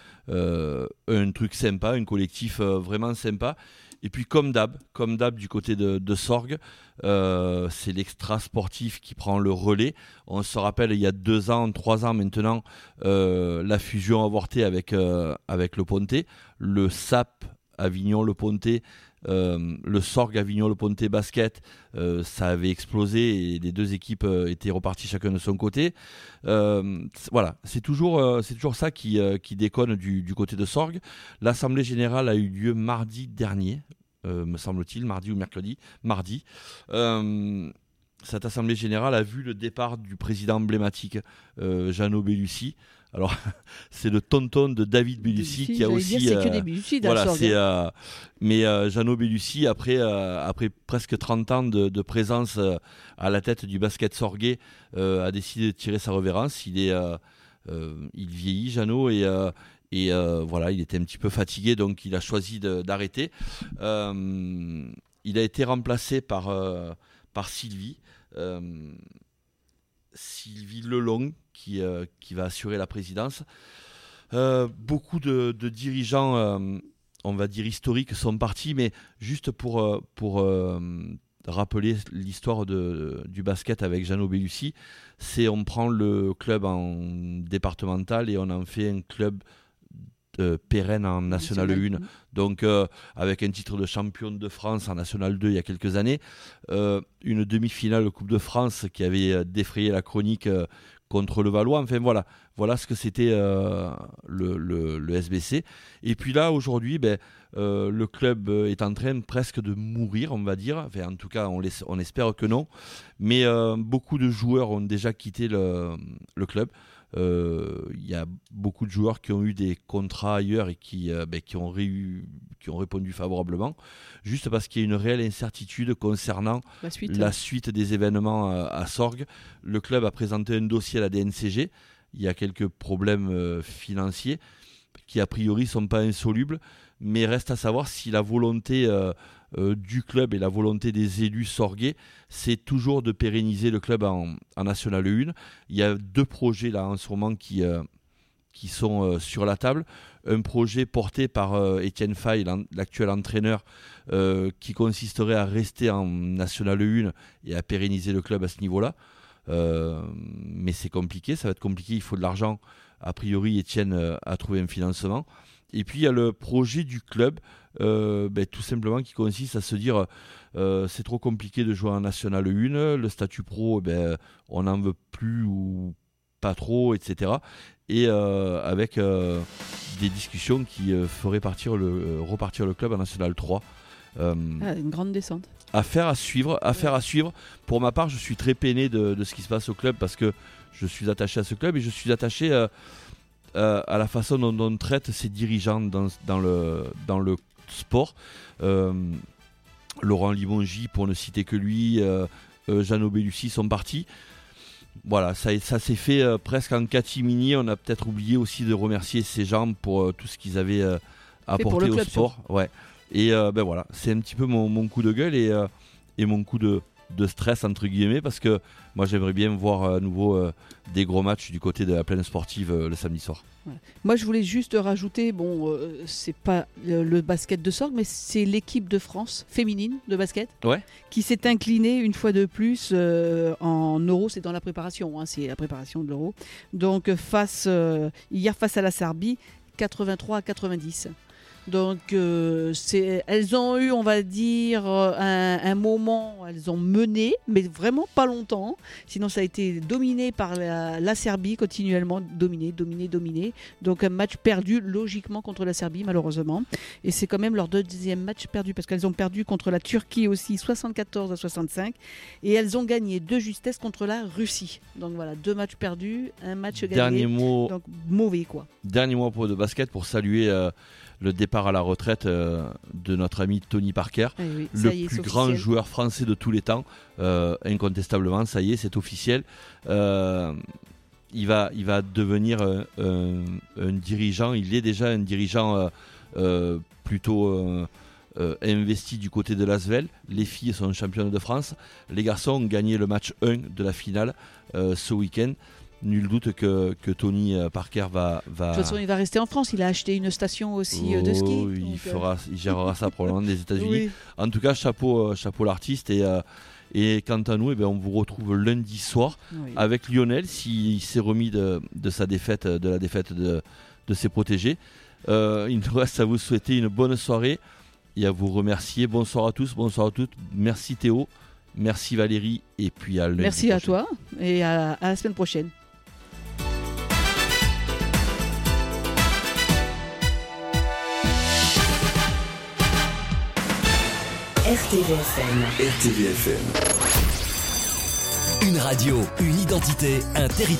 un truc sympa, un collectif vraiment sympa. Et puis comme d'hab du côté de Sorgues, c'est l'extra sportif qui prend le relais. On se rappelle, il y a 3 ans maintenant, la fusion avortée avec le Pontet, le SAP Avignon-Le Pontet, le Sorgues Avignon-Le Pontet basket, ça avait explosé et les deux équipes étaient reparties chacun de son côté. Voilà, c'est toujours ça qui déconne du côté de Sorgues. L'assemblée générale a eu lieu mardi dernier, me semble-t-il, mardi ou mercredi. Mardi. Cette assemblée générale a vu le départ du président emblématique, Jeannot Bellussi. Alors, c'est le tonton de David Bellussi qui a aussi. Dire, c'est que des Bellussi dans voilà, mais Jeannot Bellussi, après presque 30 ans de présence à la tête du basket sorguais, a décidé de tirer sa révérence. Il vieillit, Jeannot, et voilà, il était un petit peu fatigué, donc il a choisi d'arrêter. Il a été remplacé par Sylvie Lelong, qui va assurer la présidence. Beaucoup de dirigeants, on va dire historiques, sont partis, mais juste pour rappeler l'histoire du basket avec Jeannot Bellussi, on prend le club en départemental et on en fait un club pérenne en National 1, donc avec un titre de champion de France en National 2 il y a quelques années, une demi-finale de Coupe de France qui avait défrayé la chronique contre le Valois. Enfin voilà ce que c'était le SBC. Et puis là aujourd'hui, le club est en train presque de mourir, on va dire. Enfin, en tout cas, on espère que non. Mais beaucoup de joueurs ont déjà quitté le club. Il y a beaucoup de joueurs qui ont eu des contrats ailleurs et qui ont répondu favorablement, juste parce qu'il y a une réelle incertitude concernant la suite des événements à Sorgues. Le club a présenté un dossier à la DNCG. Il y a quelques problèmes financiers qui a priori ne sont pas insolubles, mais reste à savoir si la volonté du club et la volonté des élus sorguais, c'est toujours de pérenniser le club en National 1. Il y a 2 projets là en ce moment qui sont sur la table. Un projet porté par Étienne Faye, l'actuel entraîneur, qui consisterait à rester en National 1 et à pérenniser le club à ce niveau-là. Mais c'est compliqué, ça va être compliqué, il faut de l'argent. A priori, Étienne a trouvé un financement. Et puis il y a le projet du club, tout simplement, qui consiste à se dire c'est trop compliqué de jouer en National 1, le statut pro, on n'en veut plus ou pas trop, etc. Et avec des discussions qui feraient repartir le club en National 3. Une grande descente. Affaire à suivre. Pour ma part, je suis très peiné de ce qui se passe au club parce que je suis attaché à ce club et je suis attaché à la façon dont on traite ses dirigeants dans le sport. Laurent Limongi, pour ne citer que lui, Jeannot Bellussi sont partis. Voilà, ça s'est fait presque en catimini. On a peut-être oublié aussi de remercier ces gens pour tout ce qu'ils avaient apporté au sport. Ouais. Et voilà, c'est un petit peu mon coup de gueule et mon coup de de stress entre guillemets, parce que moi j'aimerais bien voir à nouveau des gros matchs du côté de la plaine sportive le samedi soir. Voilà. Moi, je voulais juste rajouter, c'est pas le basket de Sorgues, mais c'est l'équipe de France féminine de basket qui s'est inclinée une fois de plus en Euro. C'est dans la préparation, c'est la préparation de l'Euro. Donc hier face à la Serbie, 83-90. Donc elles ont eu, on va dire, un moment, elles ont mené, mais vraiment pas longtemps. Sinon ça a été dominé par la Serbie, continuellement dominé. Donc un match perdu logiquement contre la Serbie malheureusement. Et c'est quand même leur deuxième match perdu, parce qu'elles ont perdu contre la Turquie aussi 74-65. Et elles ont gagné de justesse contre la Russie. Donc voilà, 2 matchs perdus, un match gagné. Donc mauvais quoi. Dernier mot de basket pour saluer le départ à la retraite de notre ami Tony Parker, le plus grand joueur français de tous les temps, incontestablement, ça y est, c'est officiel. Il va devenir un dirigeant, il est déjà un dirigeant plutôt investi du côté de l'Asvel. Les filles sont championnes de France, les garçons ont gagné le match 1 de la finale ce week-end. Nul doute que Tony Parker va... De toute façon, il va rester en France. Il a acheté une station aussi de ski. Il gérera ça probablement des États-Unis. Oui. En tout cas, chapeau l'artiste. Et quant à nous, on vous retrouve lundi soir avec Lionel, s'il s'est remis de sa défaite, de la défaite de ses protégés. Il nous reste à vous souhaiter une bonne soirée et à vous remercier. Bonsoir à tous, bonsoir à toutes. Merci Théo, merci Valérie, et puis à lundi. Merci prochain. À toi et à la semaine prochaine. RTVFM. Une radio, une identité, un territoire.